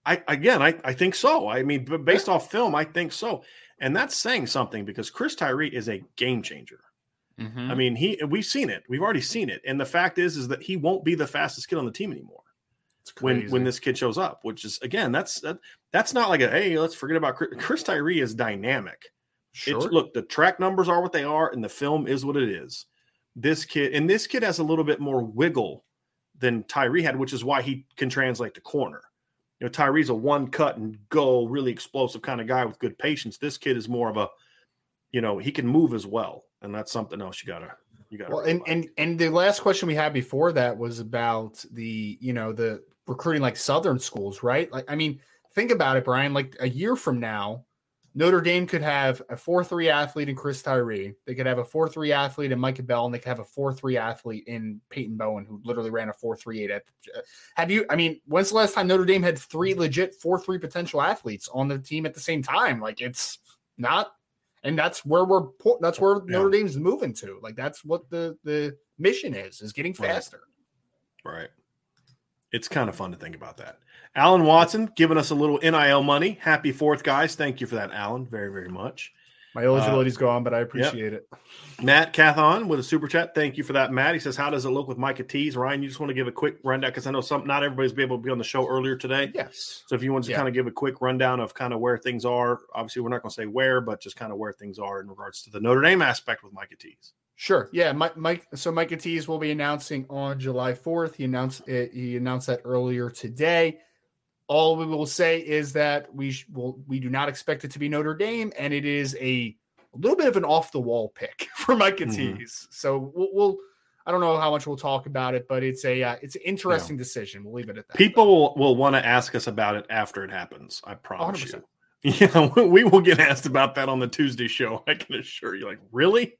I again, I, I think so. I mean, based off film, I think so. And that's saying something because Chris Tyree is a game changer. Mm-hmm. I mean, he we've seen it. We've already seen it. And the fact is, is that he won't be the fastest kid on the team anymore when when this kid shows up. Which is again, that's that, that's not like a hey, let's forget about Chris, Chris Tyree is dynamic. Sure. It's, look, the track numbers are what they are, and the film is what it is. This kid and this kid has a little bit more wiggle than Tyree had, which is why he can translate to corner. You know, Tyree's a one cut and go, really explosive kind of guy with good patience. This kid is more of a, you know, he can move as well, and that's something else you gotta, you gotta. Well, and and and the last question we had before that was about the, you know, the recruiting like Southern schools, right? Like, I mean, think about it, Brian. Like a year from now, Notre Dame could have a four three athlete in Chris Tyree. They could have a four three athlete in Micah Bell, and they could have a four three athlete in Peyton Bowen, who literally ran a four three eight. Have you, I mean, when's the last time Notre Dame had three legit four three potential athletes on the team at the same time? Like, it's not, and that's where we're, that's where yeah. Notre Dame's moving to. Like, that's what the, the mission is, is getting faster. Right. right. It's kind of fun to think about that. Alan Watson giving us a little N I L money. Happy fourth, guys. Thank you for that, Alan. Very, very much. My eligibility's uh, gone, but I appreciate yep. it. Matt Cathon with a super chat. Thank you for that, Matt. He says, how does it look with Micah Tees? Ryan, you just want to give a quick rundown because I know some not everybody's been able to be on the show earlier today. Yes. So if you want to yeah. kind of give a quick rundown of kind of where things are. Obviously, we're not going to say where, but just kind of where things are in regards to the Notre Dame aspect with Micah Tees. Sure. Yeah, Mike. Mike so Micah Tees will be announcing on July fourth. He announced it. He announced that earlier today. All we will say is that we sh- will we do not expect it to be Notre Dame, and it is a, a little bit of an off the wall pick for Micah mm-hmm. Tees. So we'll, we'll I don't know how much we'll talk about it, but it's a uh, it's an interesting yeah. decision. We'll leave it at that. People will, will want to ask us about it after it happens. I promise one hundred percent. You. Yeah, we will get asked about that on the Tuesday show. I can assure you. Like, really?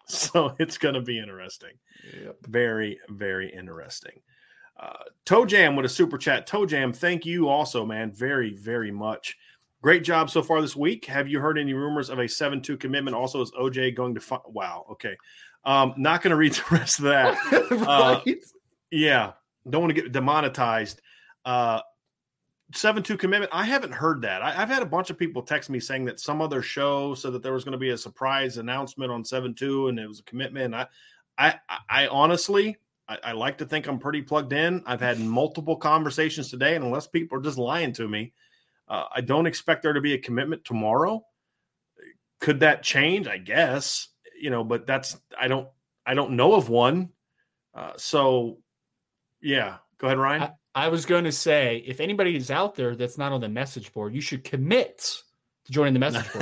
So it's going to be interesting. Yep. Very, very interesting. Uh, Toe Jam with a super chat. Toe Jam, thank you also, man. Very, very much. Great job so far this week. Have you heard any rumors of a seven two commitment? Also, is O J going to find? Wow. Okay. Um, not going to read the rest of that. right. uh, yeah. Don't want to get demonetized. Uh, seven two commitment. I haven't heard that. I, I've had a bunch of people text me saying that some other show said that there was going to be a surprise announcement on seven two and it was a commitment. I, I, I honestly, I, I like to think I'm pretty plugged in. I've had multiple conversations today, and unless people are just lying to me, uh, I don't expect there to be a commitment tomorrow. Could that change? I guess, you know, but that's, I don't, I don't know of one. Uh, so yeah, go ahead, Ryan. I- I was going to say, if anybody is out there that's not on the message board, you should commit to joining the message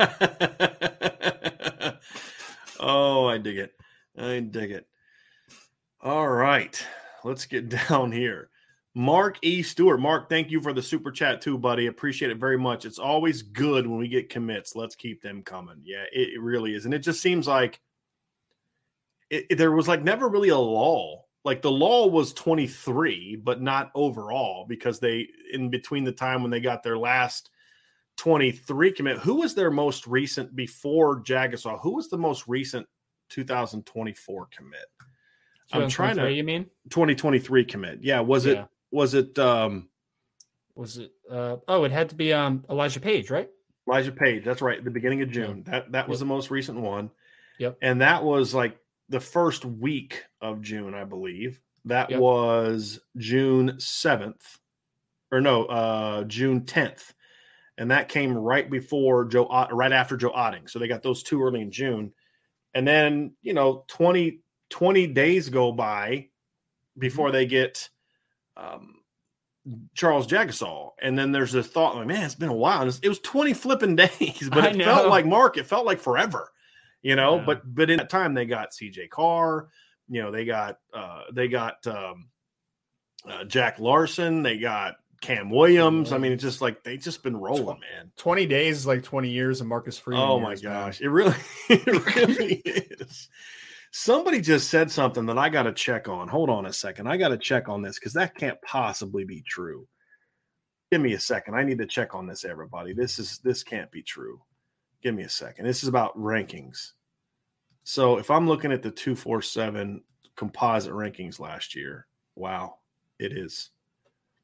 board. Oh, I dig it. I dig it. All right. Let's get down here. Mark E. Stewart. Mark, thank you for the super chat too, buddy. Appreciate it very much. It's always good when we get commits. Let's keep them coming. Yeah, it, it really is. And it just seems like it, it, there was like never really a lull. Like the lull was twenty-three, but not overall because they, in between the time when they got their last twenty-three commit, who was their most recent before Jagasaw? Who was the most recent two thousand twenty-four commit? I'm trying to, you mean twenty twenty-three commit. Yeah. Was it, yeah. was it, um, was it, uh, oh, it had to be, um, Elijah Page, right? Elijah Page. That's right. At the beginning of June. Yeah. That, that was yep. the most recent one. Yep. And that was like the first week of June, I believe. That yep. was June seventh or no, uh, June tenth. And that came right before Joe, right after Joe Otting. So they got those two early in June. And then, you know, twenty, twenty days go by before they get um, Charles Jagasaw. And then there's this thought, like, man, it's been a while. And it was twenty flipping days, but it felt like, Mark, it felt like forever. You know, yeah. but but in that time they got C J Carr, you know, they got uh, they got um, uh, Jack Larson, they got Cam Williams. I mean, it's just like they just been rolling, man. Twenty days is like twenty years of Marcus Freeman. Oh my years, gosh, man. it really, it really is. Somebody just said something that I got to check on. Hold on a second, I got to check on this because that can't possibly be true. Give me a second. I need to check on this, everybody. This is this can't be true. Give me a second. This is about rankings. So if I'm looking at the two forty-seven composite rankings last year, wow, it is.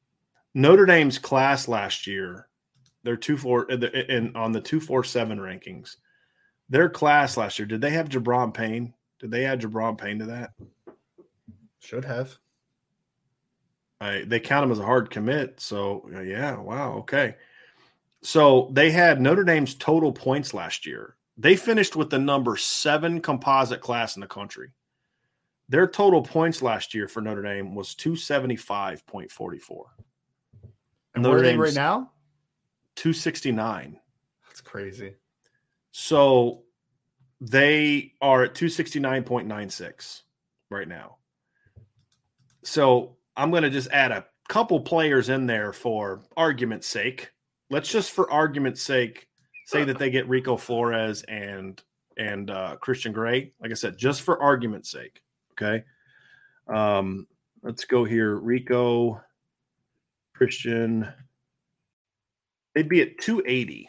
Notre Dame's class last year, they're two four and on the two four seven rankings. Their class last year, did they have Jabron Payne? Did they add Jabron Payne to that? Should have. I, they count him as a hard commit. So yeah, wow, okay. So they had Notre Dame's total points last year. They finished with the number seven composite class in the country. Their total points last year for Notre Dame was two seventy-five point four four. And Notre where are they right now? two sixty-nine. That's crazy. So they are at two sixty-nine point nine six right now. So I'm going to just add a couple players in there for argument's sake. Let's just, for argument's sake, say that they get Rico Flores and and uh, Christian Gray. Like I said, just for argument's sake. Okay. Um, let's go here. Rico, Christian. They'd be at two eighty.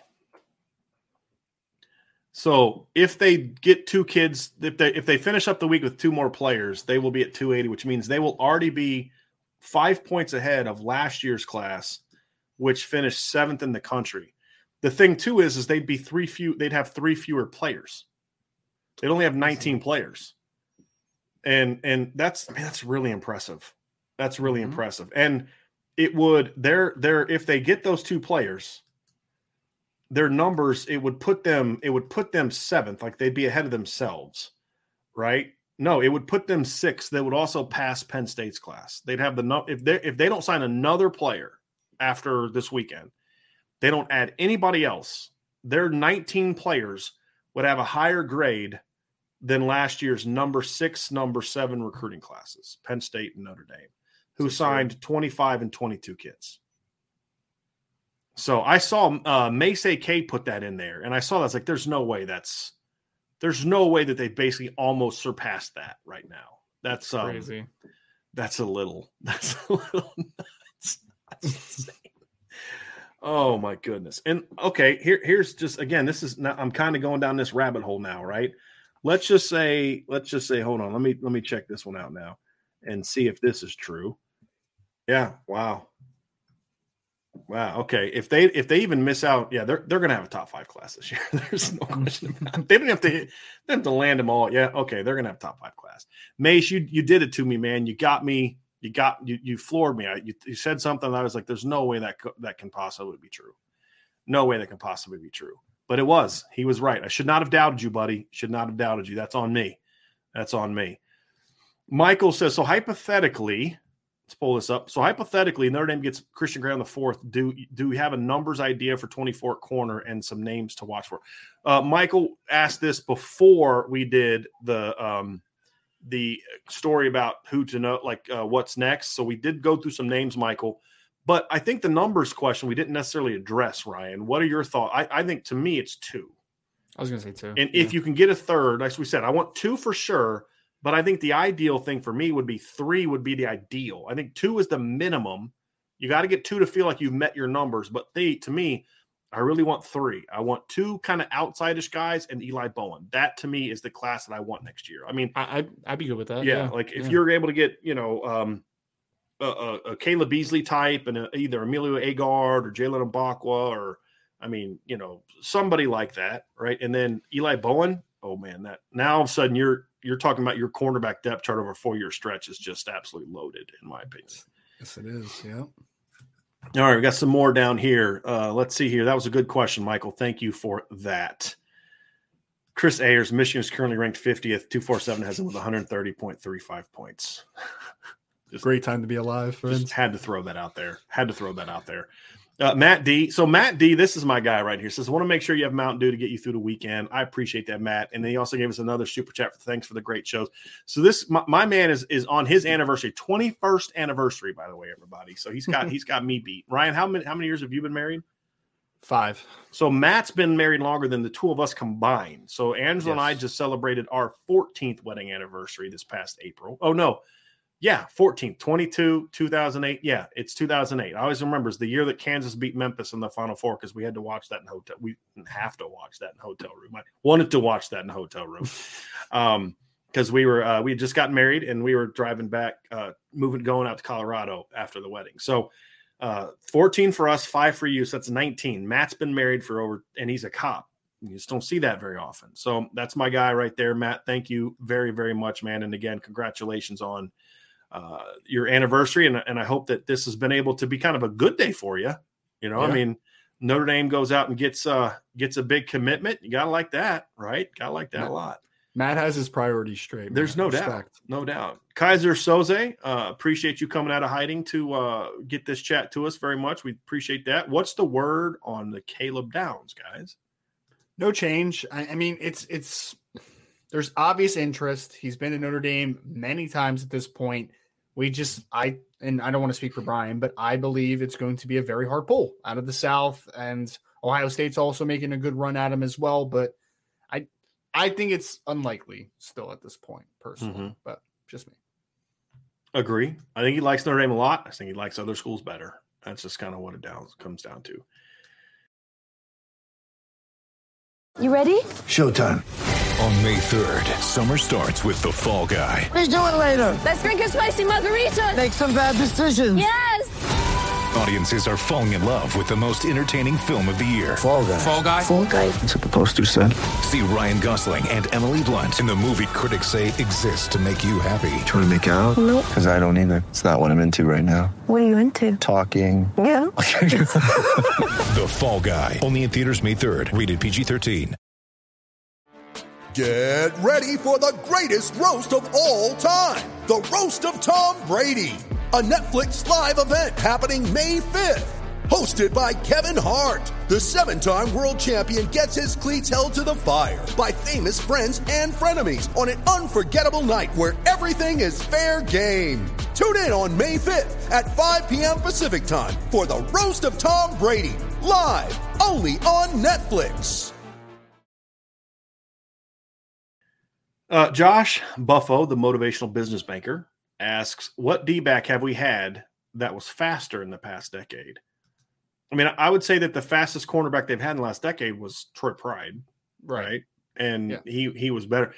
So if they get two kids, if they if they finish up the week with two more players, they will be at two eighty, which means they will already be five points ahead of last year's class, which finished seventh in the country. The thing too is, is they'd be three few. They'd have three fewer players. They'd only have nineteen players, and and that's I mean, that's really impressive. That's really mm-hmm. impressive. And it would they're they're if they get those two players, their numbers it would put them it would put them seventh. Like they'd be ahead of themselves, right? No, it would put them sixth. They would also pass Penn State's class. They'd have the if they if they don't sign another player after this weekend, they don't add anybody else, their nineteen players would have a higher grade than last year's number six, number seven recruiting classes, Penn State and Notre Dame, who That's signed true. twenty-five and twenty-two kids. So I saw uh, Mace K put that in there, and I saw that's like, there's no way that's there's no way that they basically almost surpassed that right now. That's um, crazy. That's a little. That's a little nuts. That's insane. Oh my goodness. And okay, here, here's just, again, this is not, I'm kind of going down this rabbit hole now, right? Let's just say, let's just say, hold on. Let me, let me check this one out now and see if this is true. Yeah. Wow. Wow. Okay. If they, if they even miss out, yeah, they're, they're going to have a top five class this year. There's no question about it. They don't have to, they don't have to land them all. Yeah. Okay. They're going to have a top five class. Mace, you, you did it to me, man. You got me. You got you you floored me. I, you, you said something that I was like, "There's no way that co- that can possibly be true. No way that can possibly be true." But it was. He was right. I should not have doubted you, buddy. Should not have doubted you. That's on me. That's on me. Michael says, so hypothetically, let's pull this up. So hypothetically, Notre Dame gets Christian Gray on the fourth. Do do we have a numbers idea for twenty-four at corner and some names to watch for? Uh, Michael asked this before we did the. Um, the story about who to know, like uh, what's next. So we did go through some names, Michael, but I think the numbers question we didn't necessarily address. Ryan, what are your thoughts? I, I think to me it's two. I was going to say two. And yeah. If you can get a third, as we said, I want two for sure, but I think the ideal thing for me would be three would be the ideal. I think two is the minimum. You got to get two to feel like you've met your numbers, but they, to me, I really want three. I want two kind of outside-ish guys and Eli Bowen. That, to me, is the class that I want next year. I mean, I, I'd, I'd be good with that. Yeah, yeah. like if yeah. you're able to get, you know, um, a, a, a Caleb Beasley type and a, either Emilio Agard or Jalen Mbakwa or, I mean, you know, somebody like that, right? And then Eli Bowen, oh, man, that now all of a sudden you're you're talking about your cornerback depth chart over a four-year stretch is just absolutely loaded, in my opinion. Yes, it is, yeah. All right, we got some more down here. Uh, let's see here. That was a good question, Michael. Thank you for that. Chris Ayers, Michigan is currently ranked fiftieth. two forty-seven has him with one thirty point three five points. Just, Great time to be alive, friends. Just had to throw that out there. Had to throw that out there. Uh, Matt D. So Matt D, this is my guy right here. Says, I want to make sure you have Mountain Dew to get you through the weekend. I appreciate that, Matt. And then he also gave us another super chat for thanks for the great shows. So this, my, my man is is on his anniversary, twenty-first anniversary, by the way, everybody. So he's got he's got me beat. Ryan, how many how many years have you been married? Five. So Matt's been married longer than the two of us combined. So Angela yes. and I just celebrated our fourteenth wedding anniversary this past April. Oh no. Yeah, fourteenth, twenty-two, two thousand eight. Yeah, it's two thousand eight. I always remember it's the year that Kansas beat Memphis in the Final Four because we had to watch that in hotel. We didn't have to watch that in hotel room. I wanted to watch that in a hotel room um, because we were uh, we had just gotten married and we were driving back, uh, moving, going out to Colorado after the wedding. So Uh, fourteen for us, five for you. So that's nineteen. Matt's been married for over, and he's a cop. You just don't see that very often. So that's my guy right there, Matt. Thank you very, very much, man. And again, congratulations on uh, your anniversary. And, and I hope that this has been able to be kind of a good day for you. You know, yeah. I mean, Notre Dame goes out and gets uh, gets a big commitment. You got to like that, right? Got to like that Matt, a lot. Matt has his priorities straight. There's man. no Respect. doubt. No doubt. Kaiser Soze, uh, appreciate you coming out of hiding to uh, get this chat to us very much. We appreciate that. What's the word on the Caleb Downs, guys? No change. I, I mean, it's it's there's obvious interest. He's been in Notre Dame many times at this point. We just I and I don't want to speak for Brian, but I believe it's going to be a very hard pull out of the South, and Ohio State's also making a good run at him as well. But I I think it's unlikely still at this point, personally. Mm-hmm. But just me. Agree. I think he likes Notre Dame a lot. I think he likes other schools better. That's just kind of what it down, comes down to. You ready? Showtime. On May third, summer starts with The Fall Guy. Let's do it later. Let's drink a spicy margarita. Make some bad decisions. Yes. Audiences are falling in love with the most entertaining film of the year. Fall Guy. Fall Guy. Fall Guy. That's what the poster said. See Ryan Gosling and Emily Blunt in the movie critics say exists to make you happy. Trying to make it out? Nope. Because I don't either. It's not what I'm into right now. What are you into? Talking. Yeah. The Fall Guy. Only in theaters May third. Rated P G thirteen. Get ready for the greatest roast of all time. The Roast of Tom Brady. A Netflix live event happening May fifth. Hosted by Kevin Hart. The seven-time world champion gets his cleats held to the fire by famous friends and frenemies on an unforgettable night where everything is fair game. Tune in on May fifth at five p.m. Pacific time for the Roast of Tom Brady. Live only on Netflix. Uh, Josh Buffo, the motivational business banker, asks, what D-back have we had that was faster in the past decade? I mean, I would say that the fastest cornerback they've had in the last decade was Troy Pride, right? right? And yeah. he he was better.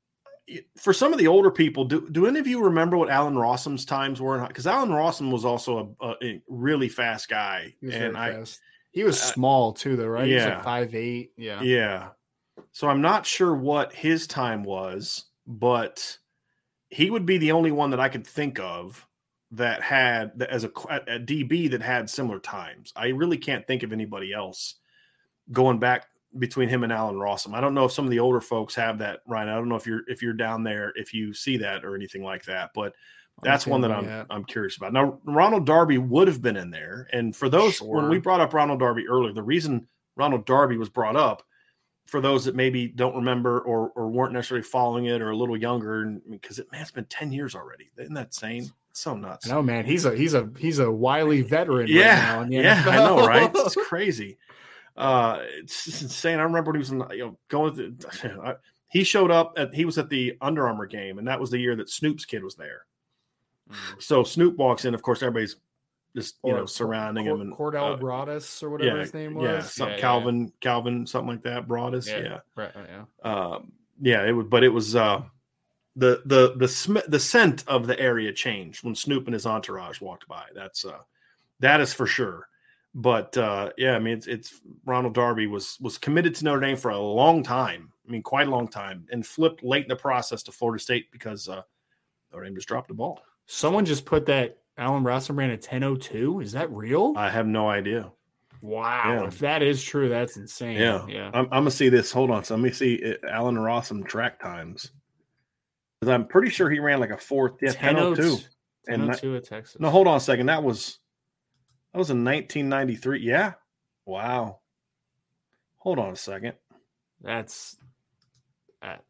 For some of the older people, do, do any of you remember what Allen Rossum's times were? Because Allen Rossum was also a, a, a really fast guy. He was and very I, fast. He was uh, small too, though, right? Yeah. He was like five eight. Yeah. Yeah. So I'm not sure what his time was, but he would be the only one that I could think of that had that as a, a D B that had similar times. I really can't think of anybody else going back between him and Allen Rossum. I don't know if some of the older folks have that, Ryan. I don't know if you're if you're down there, if you see that or anything like that, but that's one that I'm that. I'm curious about. Now, Ronald Darby would have been in there, and for those sure. when we brought up Ronald Darby earlier, the reason Ronald Darby was brought up, for those that maybe don't remember or or weren't necessarily following it or a little younger, because it man, it's been ten years already. Isn't that insane? It's so nuts. No, man, he's a he's a he's a wily veteran. Yeah, right now in the yeah, N F L. I know, right? It's crazy. Uh, it's just insane. I remember when he was in, you know, going to, I, he showed up at he was at the Under Armour game, and that was the year that Snoop's kid was there. Mm. So Snoop walks in. Of course, everybody's just you or, know surrounding Cor- him and Cordell uh, Broadus or whatever yeah, his name was. Yeah, some, yeah Calvin, yeah. Calvin, something like that. Broadus, yeah, yeah, right, yeah. Um, yeah, it was, but it was uh, the the the sm- the scent of the area changed when Snoop and his entourage walked by. That's uh, that is for sure. But uh, yeah, I mean, it's, it's Ronald Darby was was committed to Notre Dame for a long time. I mean, quite a long time, and flipped late in the process to Florida State because uh, Notre Dame just dropped the ball. Someone just put that Allen Rossum ran a ten oh two. Is that real? I have no idea. Wow. Yeah. If that is true, that's insane. Yeah. Yeah. I'm, I'm going to see this. Hold on. So let me see it, Allen Rossum track times. Because I'm pretty sure he ran like a fourth. Yeah, ten oh two. ten oh two at Texas. No, hold on a second. That was that was in nineteen ninety-three. Yeah. Wow. Hold on a second. That's that.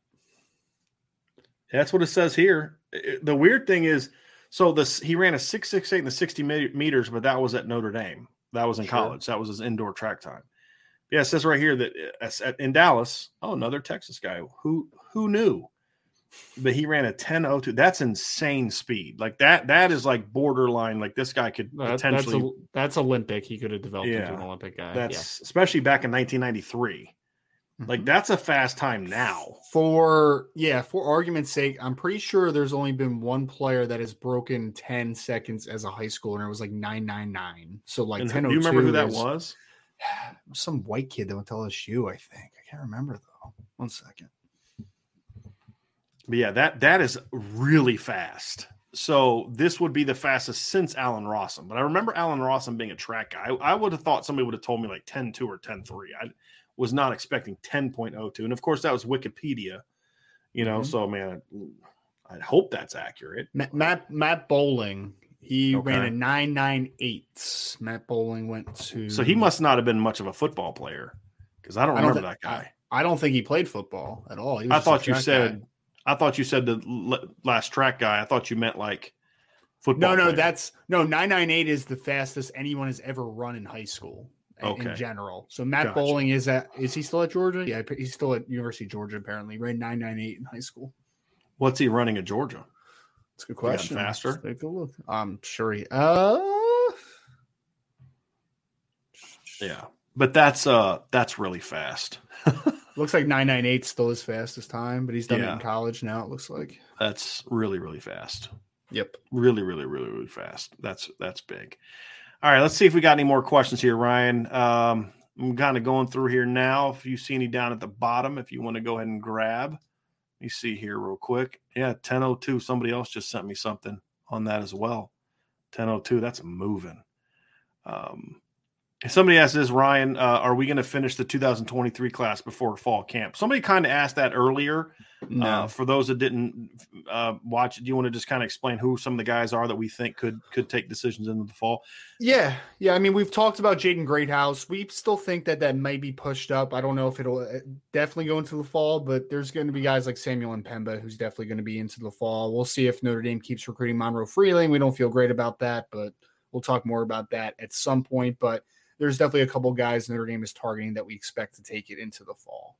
That's what it says here. It, the weird thing is, so this he ran a six six eight in the sixty meters, but that was at Notre Dame. That was in sure. college. That was his indoor track time. Yeah, it says right here that in Dallas, oh, another Texas guy. Who who knew? But he ran a ten oh two. That's insane speed. Like that. That is like borderline. Like this guy could that, potentially. That's, a, that's Olympic. He could have developed yeah, into an Olympic guy. That's yeah. especially back in nineteen ninety-three. Like, that's a fast time now. For, yeah, for argument's sake, I'm pretty sure there's only been one player that has broken ten seconds as a high schooler, and it was like nine ninety-nine. So, like, And ten oh two. do you remember who that is, was? Some white kid that went to L S U, I think. I can't remember, though. One second. But yeah, that that is really fast. So this would be the fastest since Allen Rossum. But I remember Allen Rossum being a track guy. I, I would have thought somebody would have told me like ten two or ten three. I was not expecting ten point oh two. And of course, that was Wikipedia. You know, mm-hmm. so man, I, I hope that's accurate. Matt Matt, Matt Bowling, he okay. ran a nine ninety-eight. Matt Bowling went to. So he must not have been much of a football player because I don't I don't remember th- that guy. I, I don't think he played football at all. He was I thought you said. Guy. I thought you said the last track guy. I thought you meant like football. No, no, player. that's no nine ninety-eight is the fastest anyone has ever run in high school okay. in general. So Matt gotcha. Bowling is at is he still at Georgia? Yeah, he's still at University of Georgia apparently. Ran nine ninety-eight in high school. What's he running at Georgia? That's a good question. Faster? Let's take a look. I'm sure he uh yeah. But that's uh that's really fast. Looks like nine ninety-eight still his fastest time, but he's done yeah. it in college now, it looks like. That's really, really fast. Yep. Really, really, really, really fast. That's that's big. All right, let's see if we got any more questions here, Ryan. Um, I'm kind of going through here now. If you see any down at the bottom, if you want to go ahead and grab. Let me see here real quick. Yeah, ten oh two. Somebody else just sent me something on that as well. ten oh two, that's moving. Um Somebody asked this, Ryan, uh, are we going to finish the two thousand twenty-three class before fall camp? Somebody kind of asked that earlier. No. Uh, for those that didn't uh, watch it, do you want to just kind of explain who some of the guys are that we think could could take decisions into the fall? Yeah. Yeah. I mean, we've talked about Jaden Greathouse. We still think that that might be pushed up. I don't know if it'll definitely go into the fall, but there's going to be guys like Samuel Mpemba who's definitely going to be into the fall. We'll see if Notre Dame keeps recruiting Monroe Freeling. We don't feel great about that, but we'll talk more about that at some point. But there's definitely a couple guys Notre Dame is targeting that we expect to take it into the fall.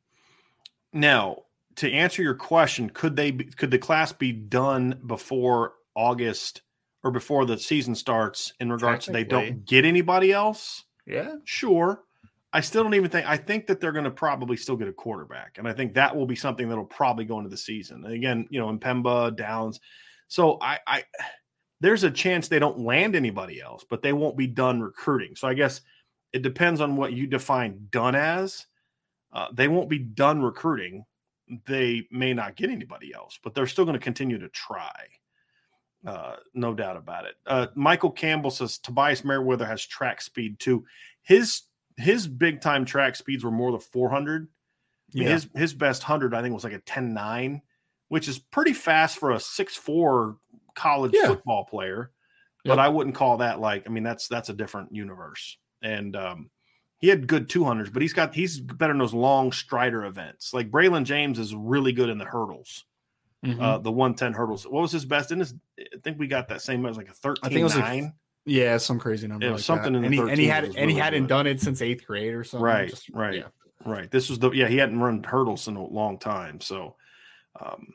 Now, to answer your question, could they be, could the class be done before August or before the season starts in regards to they don't get anybody else? Yeah, sure. I still don't even think – I think that they're going to probably still get a quarterback, and I think that will be something that will probably go into the season. And again, you know, Mpemba, Downs. So I, I there's a chance they don't land anybody else, but they won't be done recruiting. So I guess – it depends on what you define done as. Uh, they won't be done recruiting. They may not get anybody else, but they're still going to continue to try. Uh, no doubt about it. Uh, Michael Campbell says Tobias Merriweather has track speed too. His his big time track speeds were more than four hundred. I mean, yeah. His his best one hundred, I think, was like a ten nine, which is pretty fast for a six four college yeah. football player. But yep. I wouldn't call that like, I mean, that's that's a different universe. And um, he had good two hundreds, but he's got he's better in those long strider events. Like Braylon James is really good in the hurdles, mm-hmm. uh, the one ten hurdles. What was his best? In his, I think we got that same. It was like a thirteen I think it was nine. Like, yeah, some crazy number. It was like something that. in the and, he, and he had and really he hadn't good. done it since eighth grade or something. Right, Just, right, yeah. right. This was the yeah he hadn't run hurdles in a long time, so um,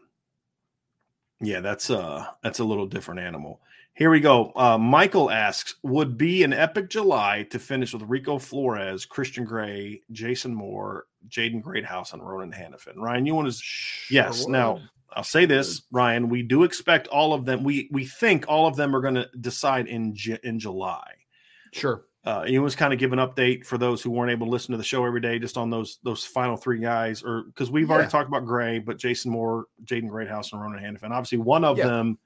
yeah, that's uh that's a little different animal. Here we go. Uh, Michael asks, would be an epic July to finish with Rico Flores, Christian Gray, Jason Moore, Jaden Greathouse, and Ronan Hannafin. Ryan, you want to? Sure. Yes. Now, I'll say this, Ryan. We do expect all of them. We we think all of them are going to decide in in July. Sure. Uh, you was kind of give an update for those who weren't able to listen to the show every day, just on those those final three guys, or because we've yeah. already talked about Gray, but Jason Moore, Jaden Greathouse, and Ronan Hannafin. Obviously, one of yeah. them.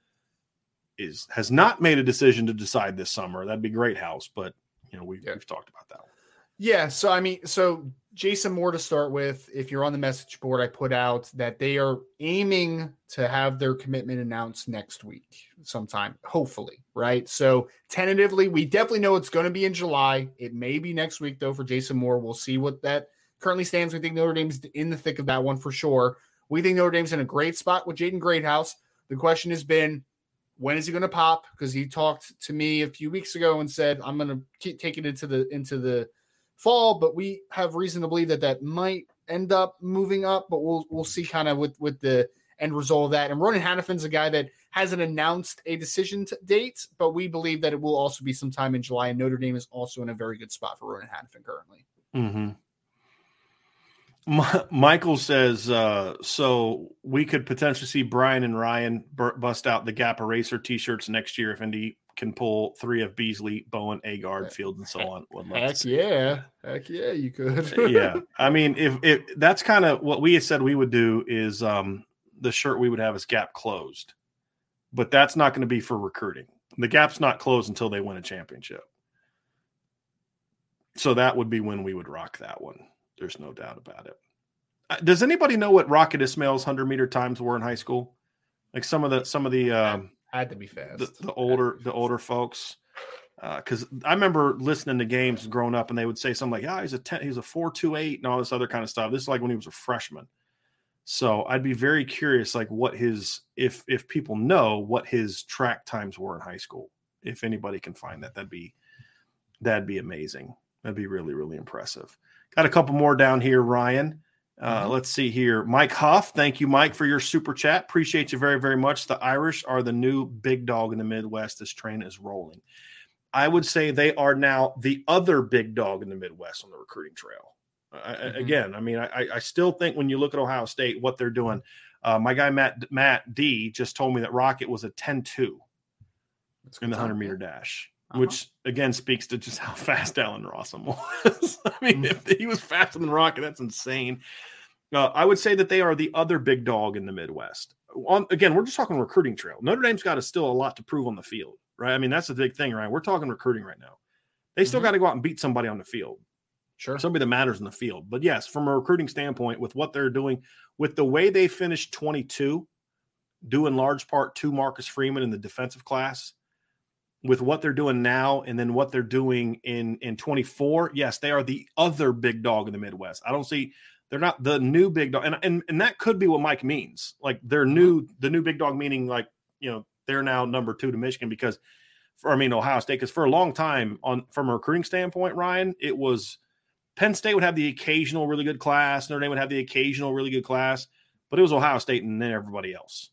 Is has not made a decision to decide this summer. That'd be Greathouse, but you know we, yeah. we've talked about that one. Yeah, so I mean, so Jason Moore to start with. If you're on the message board, I put out that they are aiming to have their commitment announced next week, sometime, hopefully, right? So tentatively, we definitely know it's going to be in July. It may be next week though for Jason Moore. We'll see what that currently stands. We think Notre Dame's in the thick of that one for sure. We think Notre Dame's in a great spot with Jaden Greathouse. The question has been, when is he going to pop? Because he talked to me a few weeks ago and said, I'm going to keep taking it into the into the fall, but we have reason to believe that that might end up moving up, but we'll we'll see kind of with, with the end result of that. And Ronan Hannafin's a guy that hasn't announced a decision to date, but we believe that it will also be sometime in July, and Notre Dame is also in a very good spot for Ronan Hannafin currently. Mm-hmm. My, Michael says, uh, so we could potentially see Brian and Ryan b- bust out the Gap Eraser t-shirts next year if Indy can pull three of Beasley, Bowen, Agard, Field, and so on. Would love Heck to see yeah. it. Heck yeah, you could. Yeah. I mean, if, if that's kind of what we had said we would do is um, the shirt we would have is Gap closed, but that's not going to be for recruiting. The Gap's not closed until they win a championship. So that would be when we would rock that one. There's no doubt about it. Does anybody know what Rocket Ismail's hundred meter times were in high school? Like some of the, some of the, um, had to be fast. The, the older, the older folks. Uh, cause I remember listening to games growing up and they would say something like, yeah, he's a ten, he's a four, two, eight and all this other kind of stuff. This is like when he was a freshman. So I'd be very curious, like what his, if, if people know what his track times were in high school, if anybody can find that, that'd be, that'd be amazing. That'd be really, really impressive. Got a couple more down here, Ryan. Uh, mm-hmm. Let's see here. Mike Huff. Thank you, Mike, for your super chat. Appreciate you very, very much. The Irish are the new big dog in the Midwest. This train is rolling. I would say they are now the other big dog in the Midwest on the recruiting trail. Uh, mm-hmm. Again, I mean, I, I still think when you look at Ohio State, what they're doing, uh, my guy, Matt, Matt D just told me that Rocket was a ten two in the hundred meter dash. Uh-huh. Which again speaks to just how fast Allen Rossum was. I mean, if he was faster than Rocket, that's insane. Uh, I would say that they are the other big dog in the Midwest. On, again, we're just talking recruiting trail. Notre Dame's got a, still a lot to prove on the field, right? I mean, that's the big thing, right? We're talking recruiting right now. They still mm-hmm. got to go out and beat somebody on the field. Sure. Somebody that matters in the field. But yes, from a recruiting standpoint, with what they're doing, with the way they finished twenty-two, due in large part to Marcus Freeman in the defensive class, with what they're doing now and then what they're doing in, in twenty-four, yes, they are the other big dog in the Midwest. I don't see – they're not the new big dog. And, and and that could be what Mike means. Like they're new – the new big dog meaning like, you know, they're now number two to Michigan because – for I mean, Ohio State. Because for a long time, on from a recruiting standpoint, Ryan, it was Penn State would have the occasional really good class. Notre Dame would have the occasional really good class. But it was Ohio State and then everybody else.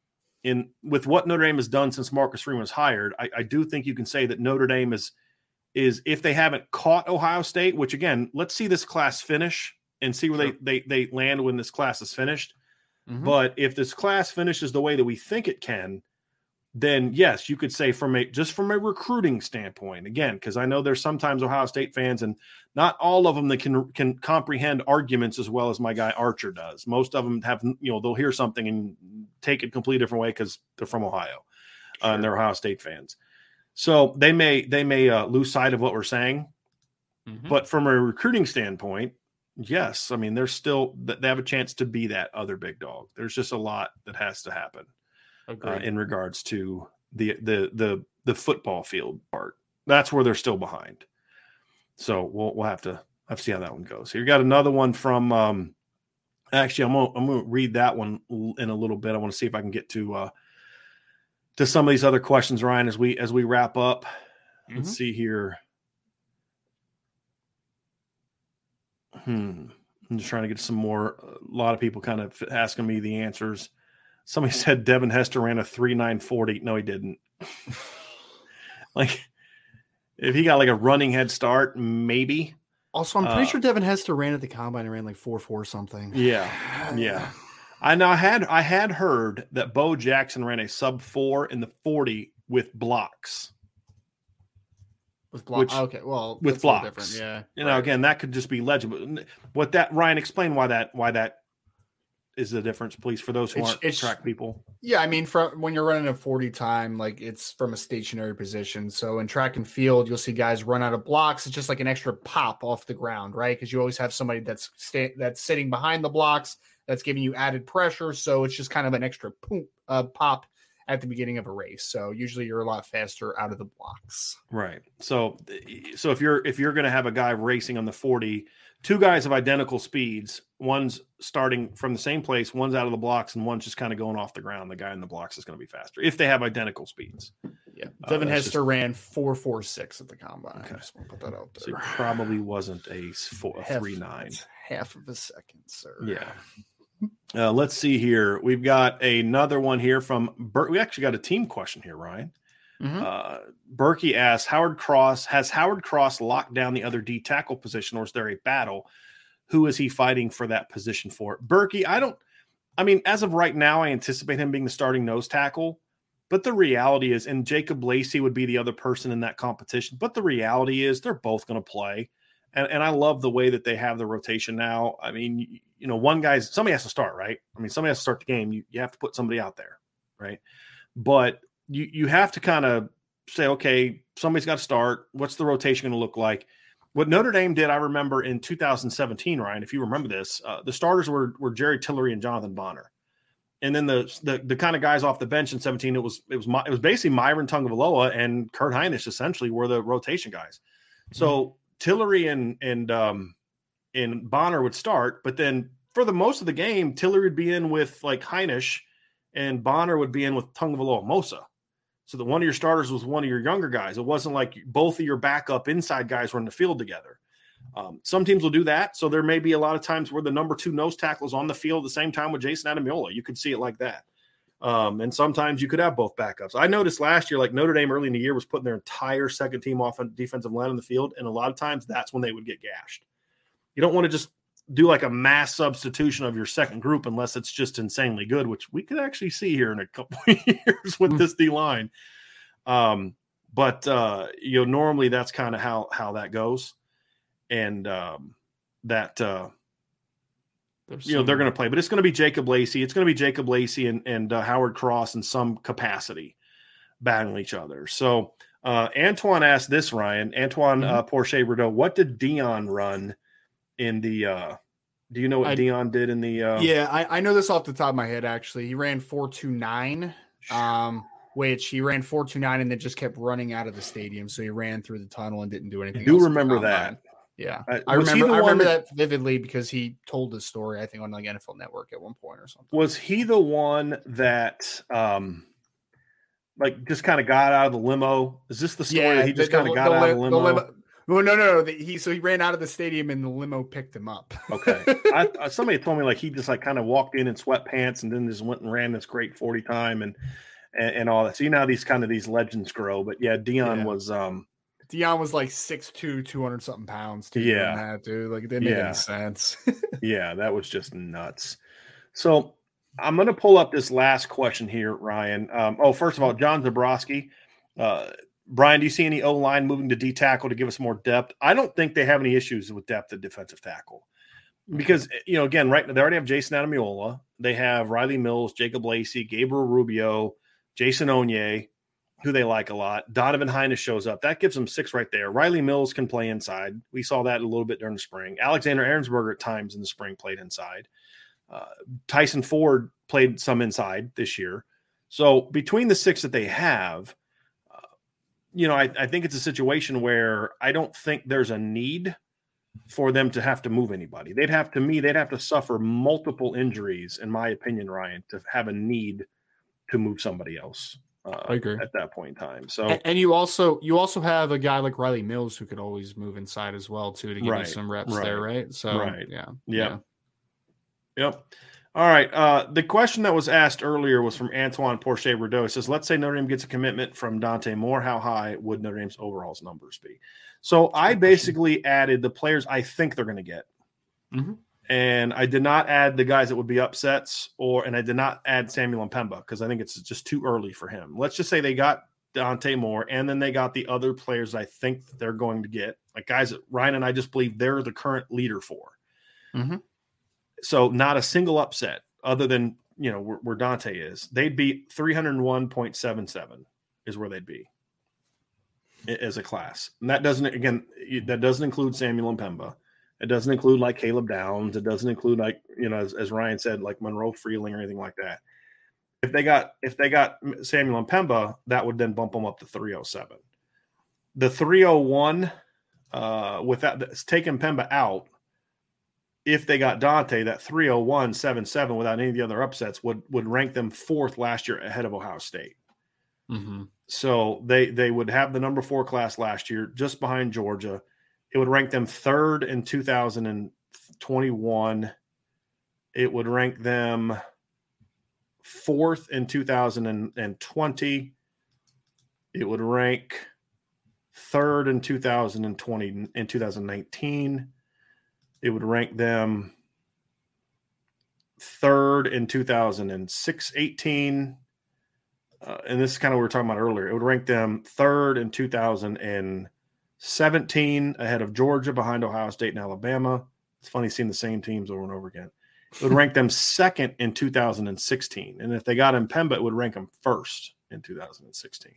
In with what Notre Dame has done since Marcus Freeman was hired, I, I do think you can say that Notre Dame is, is if they haven't caught Ohio State, which again, let's see this class finish and see where sure. they, they they land when this class is finished. Mm-hmm. But if this class finishes the way that we think it can, then yes, you could say from a just from a recruiting standpoint, again, because I know there's sometimes Ohio State fans and not all of them that can can comprehend arguments as well as my guy Archer does. Most of them have, you know, they'll hear something and take it a completely different way because they're from Ohio sure. uh, and they're Ohio State fans. So they may they may uh, lose sight of what we're saying, mm-hmm. but from a recruiting standpoint, yes, I mean there's still they have a chance to be that other big dog. There's just a lot that has to happen. Uh, in regards to the, the the the football field part. That's where they're still behind. So we'll we'll have to have to see how that one goes. Here you got another one from um, actually I'm gonna I'm gonna read that one in a little bit. I want to see if I can get to uh, to some of these other questions, Ryan, as we as we wrap up. Mm-hmm. Let's see here. Hmm. I'm just trying to get some more. A lot of people kind of asking me the answers. Somebody said Devin Hester ran a three nine forty. No, he didn't. Like, if he got like a running head start, maybe. Also, I'm pretty uh, sure Devin Hester ran at the combine and ran like four four something. Yeah, yeah. I know. I had I had heard that Bo Jackson ran a sub four in the forty with blocks. With blocks, okay. Well, with blocks, yeah. You know, right. Again, that could just be legend. What that Ryan explain why that why that. Is the difference, please, for those who it's, aren't it's, track people? Yeah, I mean, from when you're running a forty time, like it's from a stationary position. So in track and field, you'll see guys run out of blocks. It's just like an extra pop off the ground, right? Because you always have somebody that's sta- that's sitting behind the blocks that's giving you added pressure. So it's just kind of an extra poop, uh, pop at the beginning of a race. So usually you're a lot faster out of the blocks. Right. So, so if you're if you're going to have a guy racing on the forty. Two guys of identical speeds. One's starting from the same place. One's out of the blocks, and one's just kind of going off the ground. The guy in the blocks is going to be faster if they have identical speeds. Yeah, Devin uh, Hester just... ran four four six at the combine. Okay. I just want to put that out there. So it probably wasn't a four half, three nine. Half of a second, sir. Yeah. Uh, let's see here. We've got another one here from Bert. We actually got a team question here, Ryan. Mm-hmm. Uh, Berkey asks, Howard Cross, has Howard Cross locked down the other D tackle position, or is there a battle? who is he fighting for that position for? Berkey, I don't, I mean, as of right now, I anticipate him being the starting nose tackle. But the reality is, and Jacob Lacey would be the other person in that competition. But the reality is they're both going to play. And, and I love the way that they have the rotation now. I mean, you, you know, one guy's, somebody has to start, right? I mean, somebody has to start the game. You, you have to put somebody out there, right? But you, you have to kind of say, okay, somebody's got to start. What's the rotation going to look like? What Notre Dame did, I remember in two thousand seventeen, Ryan, if you remember this, uh, the starters were were Jerry Tillery and Jonathan Bonner. And then the, the the kind of guys off the bench in seventeen, it was it was it was basically Myron Tungavaloa and Kurt Hinish essentially were the rotation guys. So mm-hmm. Tillery and and um, and Bonner would start, but then for the most of the game, Tillery would be in with like Hinish, and Bonner would be in with Tungavaloa Mosa. So that one of your starters was one of your younger guys. It wasn't like both of your backup inside guys were in the field together. Um, some teams will do that. So there may be a lot of times where the number two nose tackle is on the field at the same time with Jason Adamiola. You could see it like that. Um, and sometimes you could have both backups. I noticed last year, like Notre Dame early in the year was putting their entire second team off on defensive line on the field. And a lot of times that's when they would get gashed. You don't want to just do like a mass substitution of your second group unless it's just insanely good, which we could actually see here in a couple of years with this D line. Um, but uh, you know, normally that's kind of how, how that goes. And um, that, uh, There's you know, some... they're going to play, but it's going to be Jacob Lacey. It's going to be Jacob Lacey and, and uh, Howard Cross in some capacity battling each other. So uh, Antoine asked this, Ryan, Antoine mm-hmm. uh, Porsche Rideau, what did Dion run in the uh, do you know what I, Dion did in the uh, yeah I, I know this off the top of my head. Actually, he ran four two nine, um which he ran four two nine and then just kept running out of the stadium, so he ran through the tunnel and didn't do anything. I do remember that. Yeah, uh, I remember I remember that, that vividly because he told the story, I think, on like N F L Network at one point or something. Was he the one that um like just kind of got out of the limo? Is this the story yeah, that he just kind of got the, out of the limo? The limo Well, no, no, no. The, he so he ran out of the stadium and the limo picked him up. Okay, I, somebody told me like he just like kind of walked in in sweatpants and then just went and ran this great forty time and and, and all that. So you know how these kind of these legends grow. But yeah, Dion yeah. was um Dion was like six two, two hundred something pounds. Too, yeah, that, dude. Like it didn't make yeah. any sense. Yeah, that was just nuts. So I'm going to pull up this last question here, Ryan. Um, oh, first of all, John Zabrowski. Uh, Brian, do you see any O-line moving to D tackle to give us more depth? I don't think they have any issues with depth at defensive tackle because, you know, again, right now they already have Jason Adamiola. They have Riley Mills, Jacob Lacey, Gabriel Rubio, Jason Onye, who they like a lot. Donovan Hines shows up. That gives them six right there. Riley Mills can play inside. We saw that a little bit during the spring. Alexander Ahrensberger at times in the spring played inside. Uh, Tyson Ford played some inside this year. So between the six that they have, you know, I, I think it's a situation where I don't think there's a need for them to have to move anybody. They'd have to me, they'd have to suffer multiple injuries, in my opinion, Ryan, to have a need to move somebody else. Uh, I agree at that point in time. So, and, and you also you also have a guy like Riley Mills who could always move inside as well too to give right, you some reps right, there, right? So, right, yeah, yeah, yeah. Yep. All right. Uh, the question that was asked earlier was from Antoine Porsche Rideau. It says, let's say Notre Dame gets a commitment from Dante Moore. How high would Notre Dame's overalls numbers be? So I basically added the players I think they're going to get. Mm-hmm. And I did not add the guys that would be upsets or, and I did not add Samuel Mpemba because I think it's just too early for him. Let's just say they got Dante Moore and then they got the other players I think they're going to get, like guys that Ryan and I just believe they're the current leader for. Mm-hmm. So not a single upset other than, you know, where, where Dante is. They'd be three oh one point seven seven is where they'd be as a class. And that doesn't, again, that doesn't include Samuel Mpemba. It doesn't include like Caleb Downs. It doesn't include like, you know, as, as Ryan said, like Monroe Freeling or anything like that. If they got, if they got Samuel Mpemba, that would then bump them up to three oh seven. The three oh one, uh, without taking Mpemba out, if they got Dante, that three oh one point seven seven without any of the other upsets would would rank them fourth last year ahead of Ohio State. Mm-hmm. So they they would have the number four class last year, just behind Georgia. It would rank them third in two thousand twenty-one. It would rank them fourth in two thousand twenty. It would rank third in two thousand twenty in two thousand nineteen. It would rank them third in two thousand six eighteen. Uh, and this is kind of what we were talking about earlier. It would rank them third in two thousand seventeen, ahead of Georgia, behind Ohio State and Alabama. It's funny seeing the same teams over and over again. It would rank them second in two thousand sixteen. And if they got Mpemba, it would rank them first in two thousand sixteen.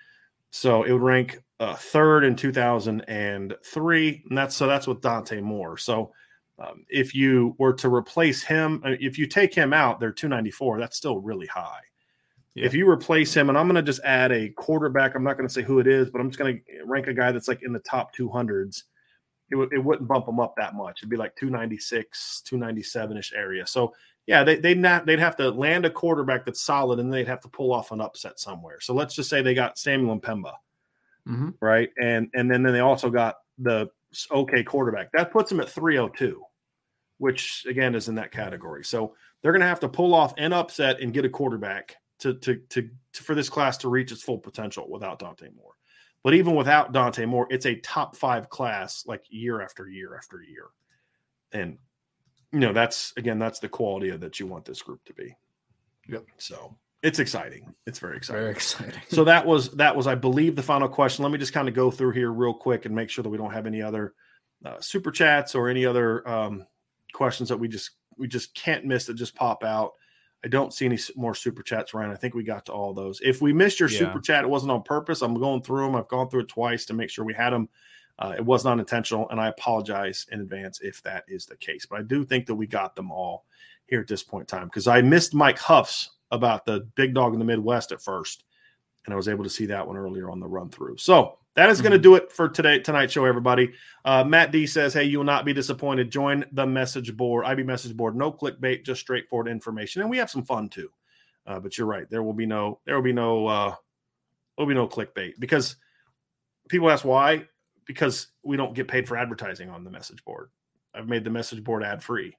So it would rank uh, third in two thousand three. And that's so that's with Dante Moore. So um, if you were to replace him, if you take him out, they're two ninety-four. That's still really high. Yeah. If you replace him, and I'm going to just add a quarterback, I'm not going to say who it is, but I'm just going to rank a guy that's like in the top two hundreds. It, w- it wouldn't bump them up that much. It'd be like two ninety-six, two ninety-seven-ish area. So, yeah, they, they'd, not, they'd have to land a quarterback that's solid, and they'd have to pull off an upset somewhere. So let's just say they got Samuel Mpemba, mm-hmm. right? And and then, then they also got the okay quarterback. That puts them at three oh two, which, again, is in that category. So they're going to have to pull off an upset and get a quarterback to, to, to, to for this class to reach its full potential without Dante Moore. But even without Dante Moore, it's a top five class like year after year after year. And, you know, that's, again, that's the quality of that you want this group to be. Yep. So it's exciting. It's very exciting. Very exciting. So that was, that was, I believe, the final question. Let me just kind of go through here real quick and make sure that we don't have any other uh, super chats or any other um, questions that we just, we just can't miss that just pop out. I don't see any more super chats, Ryan. I think we got to all those. If we missed your yeah. super chat, it wasn't on purpose. I'm going through them. I've gone through it twice to make sure we had them. Uh, it was not intentional, and I apologize in advance if that is the case. But I do think that we got them all here at this point in time, because I missed Mike Huff's about the big dog in the Midwest at first, and I was able to see that one earlier on the run through. So that is going to do it for today tonight's show, everybody. Uh, Matt D says, hey, you will not be disappointed. Join the message board, I B message board. No clickbait, just straightforward information. And we have some fun too. Uh, but you're right. There will be no, there will be no, uh, there will be no clickbait, because people ask why, because we don't get paid for advertising on the message board. I've made the message board ad free.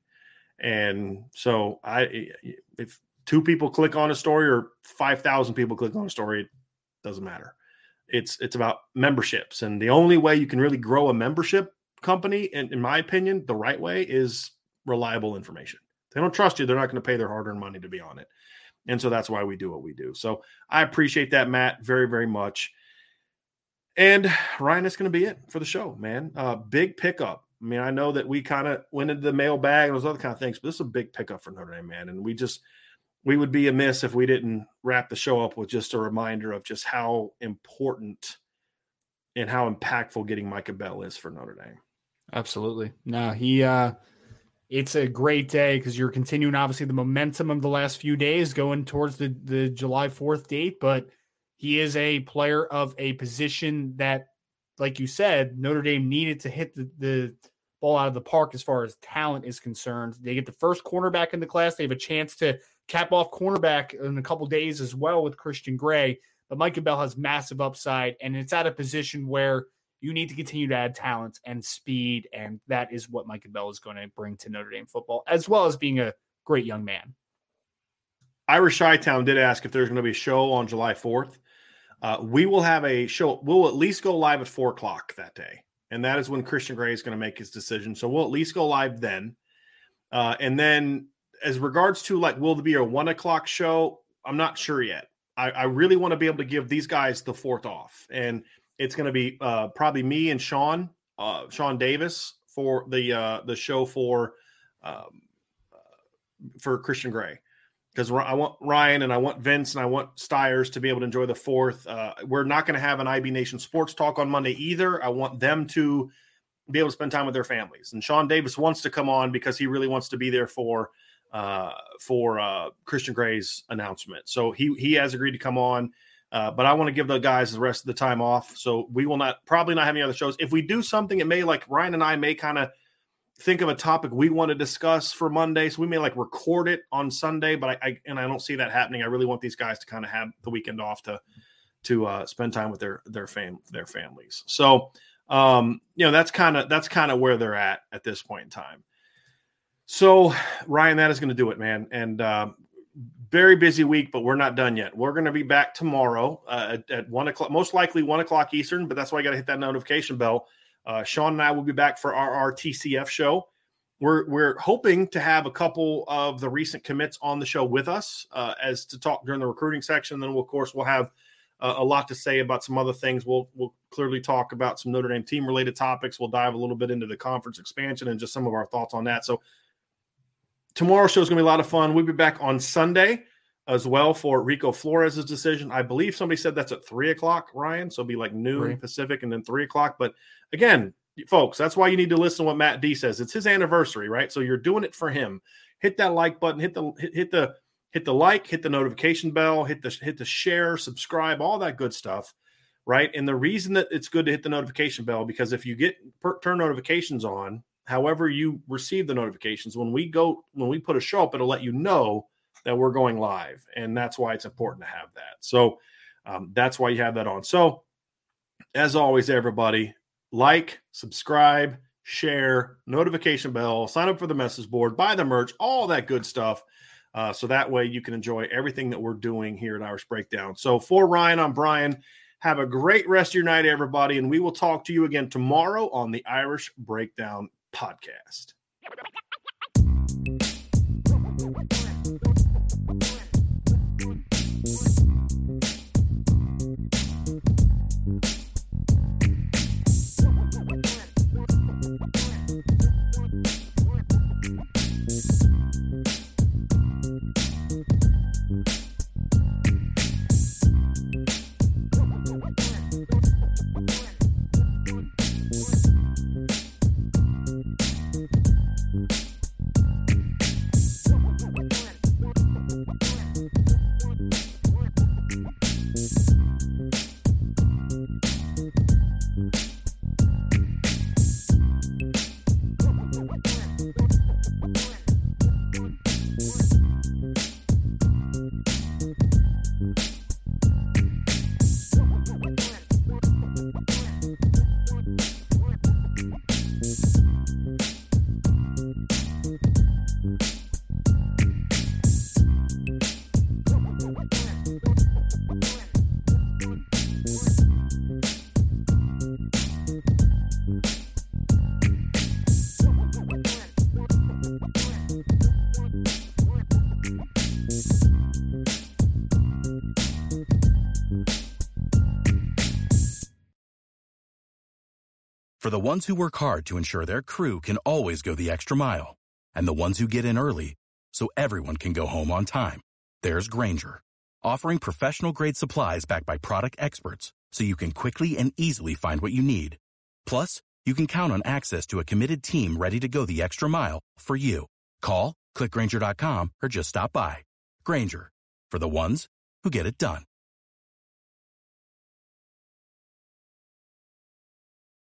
And so I, if two people click on a story or five thousand people click on a story, it doesn't matter. It's it's about memberships, and the only way you can really grow a membership company, in, in my opinion, the right way, is reliable information. If they don't trust you, they're not going to pay their hard-earned money to be on it, and so that's why we do what we do. So I appreciate that, Matt, very, very much. And Ryan, that's going to be it for the show, man. Uh, big pickup. I mean, I know that we kind of went into the mailbag and those other kind of things, but this is a big pickup for Notre Dame, man, and we just. We would be amiss if we didn't wrap the show up with just a reminder of just how important and how impactful getting Micah Bell is for Notre Dame. Absolutely. No, he, uh, it's a great day because you're continuing, obviously, the momentum of the last few days going towards the, the July fourth date, but he is a player of a position that, like you said, Notre Dame needed to hit the, the ball out of the park as far as talent is concerned. They get the first cornerback in the class. They have a chance to cap off cornerback in a couple days as well with Christian Gray. But Micah Bell has massive upside, and it's at a position where you need to continue to add talent and speed, and that is what Micah Bell is going to bring to Notre Dame football, as well as being a great young man. Irish Chi-Town did ask if there's going to be a show on July fourth. Uh, we will have a show. We'll at least go live at four o'clock that day, and that is when Christian Gray is going to make his decision. So we'll at least go live then. Uh, and then as regards to, like, will there be a one o'clock show? I'm not sure yet. I, I really want to be able to give these guys the fourth off. And it's going to be uh, probably me and Sean, uh, Sean Davis for the uh, the show for um, uh, for Christian Gray. Because I want Ryan and I want Vince and I want Stiers to be able to enjoy the fourth. Uh, we're not going to have an I B Nation Sports Talk on Monday either. I want them to be able to spend time with their families. And Sean Davis wants to come on because he really wants to be there for uh, for uh, Christian Gray's announcement. So he he has agreed to come on. Uh, but I want to give the guys the rest of the time off. So we will not probably not have any other shows. If we do something, it may, like Ryan and I may kind of think of a topic we want to discuss for Monday. So we may like record it on Sunday, but I, I and I don't see that happening. I really want these guys to kind of have the weekend off to to uh, spend time with their their fam their families. So um, you know that's kind of that's kind of where they're at at this point in time. So Ryan, that is going to do it, man. And uh, very busy week, but we're not done yet. We're going to be back tomorrow uh, at, at one o'clock, most likely one o'clock Eastern. But that's why I got to hit that notification bell. Uh, Sean and I will be back for our, our T C F show. we're we're hoping to have a couple of the recent commits on the show with us uh, as to talk during the recruiting section. Then, we'll, of course, we'll have uh, a lot to say about some other things. We'll we'll clearly talk about some Notre Dame team related topics. We'll dive a little bit into the conference expansion and just some of our thoughts on that. So tomorrow's show is going to be a lot of fun. We'll be back on Sunday as well for Rico Flores' decision. I believe somebody said that's at three o'clock, Ryan. So it'll be like noon Three. Pacific and then three o'clock. But again, folks, that's why you need to listen to what Matt D says. It's his anniversary, right? So you're doing it for him. Hit that like button, hit the hit, hit the hit the like, hit the notification bell, hit the hit the share, subscribe, all that good stuff, right? And the reason that it's good to hit the notification bell, because if you get per, turn notifications on, however you receive the notifications, when we go when we put a show up, it'll let you know that we're going live, and that's why it's important to have that. So um, that's why you have that on. So as always, everybody, like, subscribe, share, notification bell, sign up for the message board, buy the merch, all that good stuff. Uh, so that way you can enjoy everything that we're doing here at Irish Breakdown. So for Ryan, I'm Brian. Have a great rest of your night, everybody, and we will talk to you again tomorrow on the Irish Breakdown podcast. For the ones who work hard to ensure their crew can always go the extra mile, and the ones who get in early so everyone can go home on time, there's Grainger, offering professional-grade supplies backed by product experts so you can quickly and easily find what you need. Plus, you can count on access to a committed team ready to go the extra mile for you. Call, click Grainger dot com, or just stop by. Grainger, for the ones who get it done.